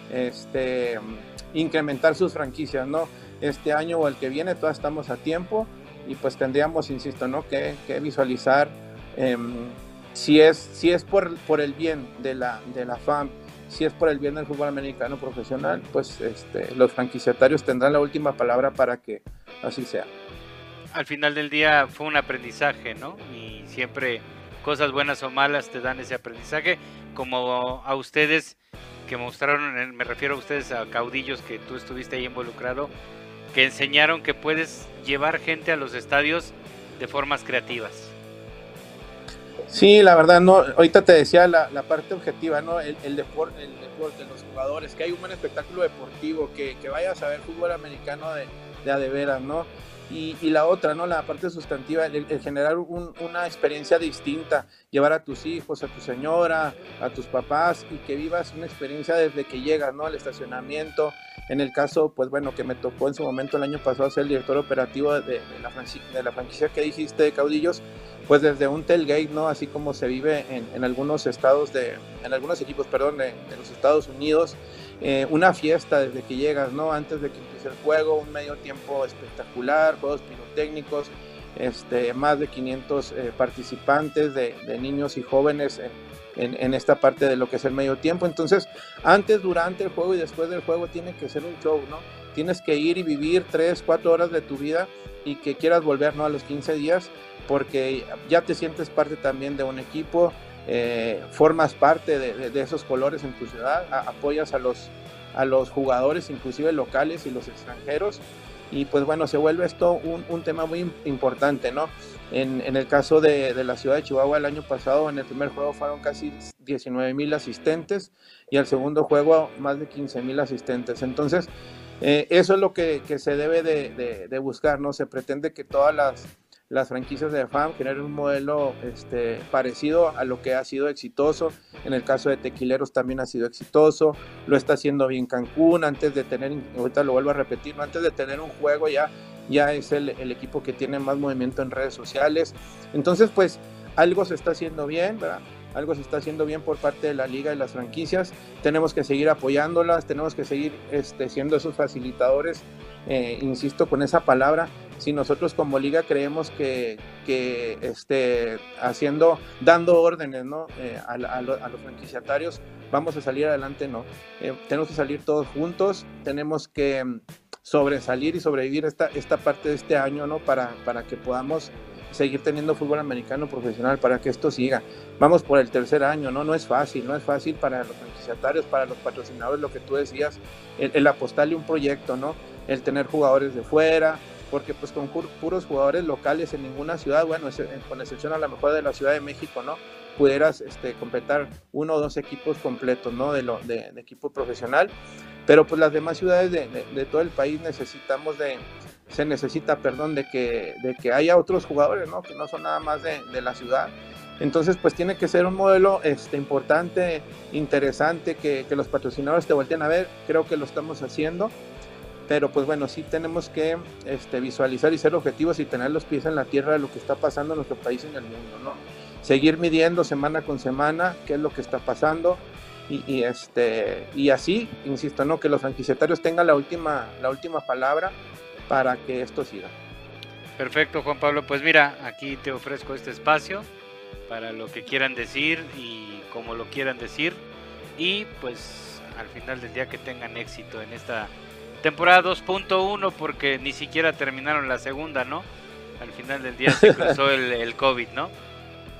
incrementar sus franquicias, ¿no? Este año o el que viene todavía estamos a tiempo, y pues tendríamos, insisto, ¿no?, que visualizar si es por el bien de la FAM, si es por el bien del fútbol americano profesional, pues los franquiciatarios tendrán la última palabra para que así sea. Al final del día fue un aprendizaje, ¿no? Y siempre cosas buenas o malas te dan ese aprendizaje, como a ustedes que mostraron, me refiero a ustedes, a Caudillos, que tú estuviste ahí involucrado, que enseñaron que puedes llevar gente a los estadios de formas creativas. Sí, la verdad, no, ahorita te decía la parte objetiva, ¿no? El deporte, los jugadores, que hay un buen espectáculo deportivo, que vayas a ver fútbol americano de a de veras, ¿no? Y la otra, ¿no?, la parte sustantiva, el generar una experiencia distinta, llevar a tus hijos, a tu señora, a tus papás, y que vivas una experiencia desde que llegas, ¿no?, al estacionamiento. En el caso, pues bueno, que me tocó en su momento el año pasado ser el director operativo de la franquicia que dijiste, de Caudillos, pues desde un tailgate, ¿no?, así como se vive en algunos estados en algunos equipos, perdón, de los Estados Unidos, una fiesta desde que llegas, ¿no?, antes de que empiece el juego, un medio tiempo espectacular, juegos pirotécnicos, más de 500 participantes de niños y jóvenes en esta parte de lo que es el medio tiempo. Entonces, antes, durante el juego y después del juego tiene que ser un show, ¿no? Tienes que ir y vivir 3-4 horas de tu vida, y que quieras volver, ¿no?, a los 15 días, porque ya te sientes parte también de un equipo, formas parte de esos colores en tu ciudad, apoyas a los jugadores, inclusive locales y los extranjeros, y pues bueno, se vuelve esto un tema muy importante, ¿no? En el caso de la ciudad de Chihuahua, el año pasado en el primer juego fueron casi 19,000 asistentes, y al segundo juego más de 15,000 asistentes. Entonces, eso es lo que se debe de buscar, ¿no? Se pretende que todas las franquicias de FAM generen un modelo parecido a lo que ha sido exitoso. En el caso de Tequileros también ha sido exitoso, lo está haciendo bien Cancún. Antes de tener, ahorita lo vuelvo a repetir, ¿no?, antes de tener un juego ya es el equipo que tiene más movimiento en redes sociales. Entonces, pues algo se está haciendo bien, ¿verdad? Algo se está haciendo bien por parte de la liga y las franquicias. Tenemos que seguir apoyándolas, tenemos que seguir siendo esos facilitadores, insisto con esa palabra. Si nosotros como liga creemos que dando órdenes, ¿no?, a los franquiciatarios, vamos a salir adelante, no. Tenemos que salir todos juntos, tenemos que sobresalir y sobrevivir esta parte de este año, ¿no?, para que podamos seguir teniendo fútbol americano profesional, para que esto siga. Vamos por el tercer año, ¿no? No es fácil para los franquiciatarios, para los patrocinadores, lo que tú decías, el apostarle un proyecto, ¿no? El tener jugadores de fuera, porque pues con puros jugadores locales en ninguna ciudad, bueno, con excepción a lo mejor de la Ciudad de México, ¿no?, pudieras completar 1 o 2 equipos completos, ¿no?, de equipo profesional. Pero pues las demás ciudades de todo el país se necesita de que haya otros jugadores, ¿no?, que no son nada más de la ciudad. Entonces, pues tiene que ser un modelo importante, interesante, que los patrocinadores te volteen a ver. Creo que lo estamos haciendo. Pero pues bueno, sí tenemos que visualizar y ser objetivos y tener los pies en la tierra de lo que está pasando en nuestro país y en el mundo, ¿no? Seguir midiendo semana con semana qué es lo que está pasando, y así, insisto, ¿no?, que los franquiciatarios tengan la última palabra para que esto siga. Perfecto, Juan Pablo. Pues mira, aquí te ofrezco este espacio para lo que quieran decir y como lo quieran decir, y pues al final del día que tengan éxito en esta temporada 2.1, porque ni siquiera terminaron la segunda, ¿no? Al final del día se cruzó el COVID, ¿no?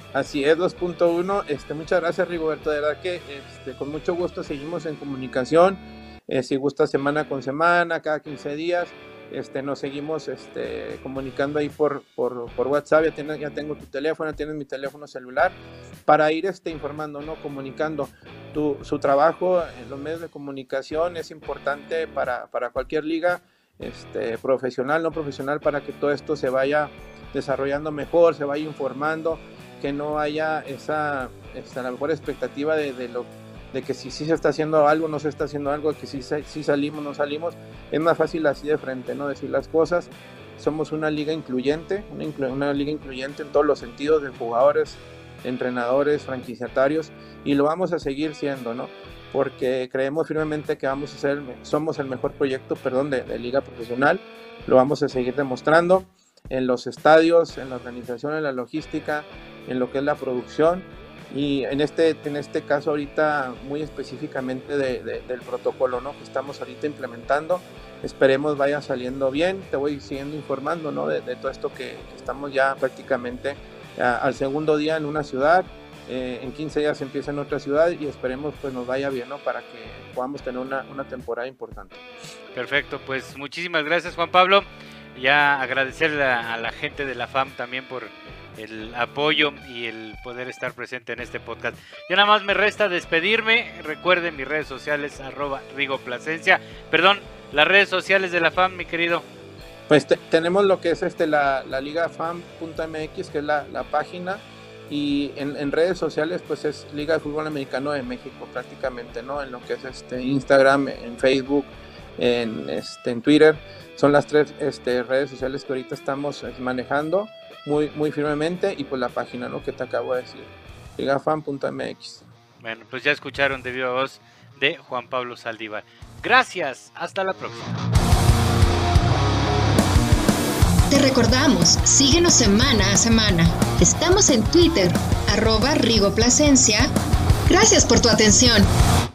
Así es, 2.1. Muchas gracias, Rigoberto. De verdad que con mucho gusto seguimos en comunicación. Si gusta, semana con semana, cada 15 días. Nos seguimos comunicando ahí por WhatsApp. Ya tengo tu teléfono, tienes mi teléfono celular para ir informando, ¿no? Comunicando. Su trabajo en los medios de comunicación es importante para cualquier liga, profesional, no profesional, para que todo esto se vaya desarrollando mejor, se vaya informando, que no haya la mejor expectativa de que si se está haciendo algo, no se está haciendo algo, que si salimos, no salimos. Es más fácil así de frente, ¿no? Decir las cosas. Somos una liga incluyente, una liga incluyente en todos los sentidos, de jugadores, entrenadores, franquiciatarios, y lo vamos a seguir siendo, ¿no? Porque creemos firmemente que somos el mejor proyecto, de liga profesional. Lo vamos a seguir demostrando en los estadios, en la organización, en la logística, en lo que es la producción. Y en este caso ahorita muy específicamente del protocolo, ¿no? Que estamos ahorita implementando. Esperemos vaya saliendo bien. Te voy siguiendo informando, ¿no? de todo esto que estamos ya prácticamente al segundo día en una ciudad. En 15 días empieza en otra ciudad y esperemos pues nos vaya bien, ¿no? Para que podamos tener una temporada importante. Perfecto, pues muchísimas gracias, Juan Pablo. Ya agradecerle a la gente de la FAM también por el apoyo y el poder estar presente en este podcast. Ya nada más me resta despedirme. Recuerden mis redes sociales, @RigoPlasencia. Perdón, las redes sociales de la FAM, mi querido. Pues tenemos lo que es la ligafam.mx, que es la página, y en redes sociales pues es Liga de Fútbol Americano de México prácticamente, ¿no? En lo que es Instagram, en Facebook, en Twitter. Son las tres redes sociales que ahorita estamos manejando muy, muy firmemente, y pues la página, ¿no? Que te acabo de decir, ligafam.mx. Bueno, pues ya escucharon de viva voz de Juan Pablo Saldívar. Gracias, hasta la próxima. Te recordamos, síguenos semana a semana. Estamos en Twitter, @RigoPlasencia. Gracias por tu atención.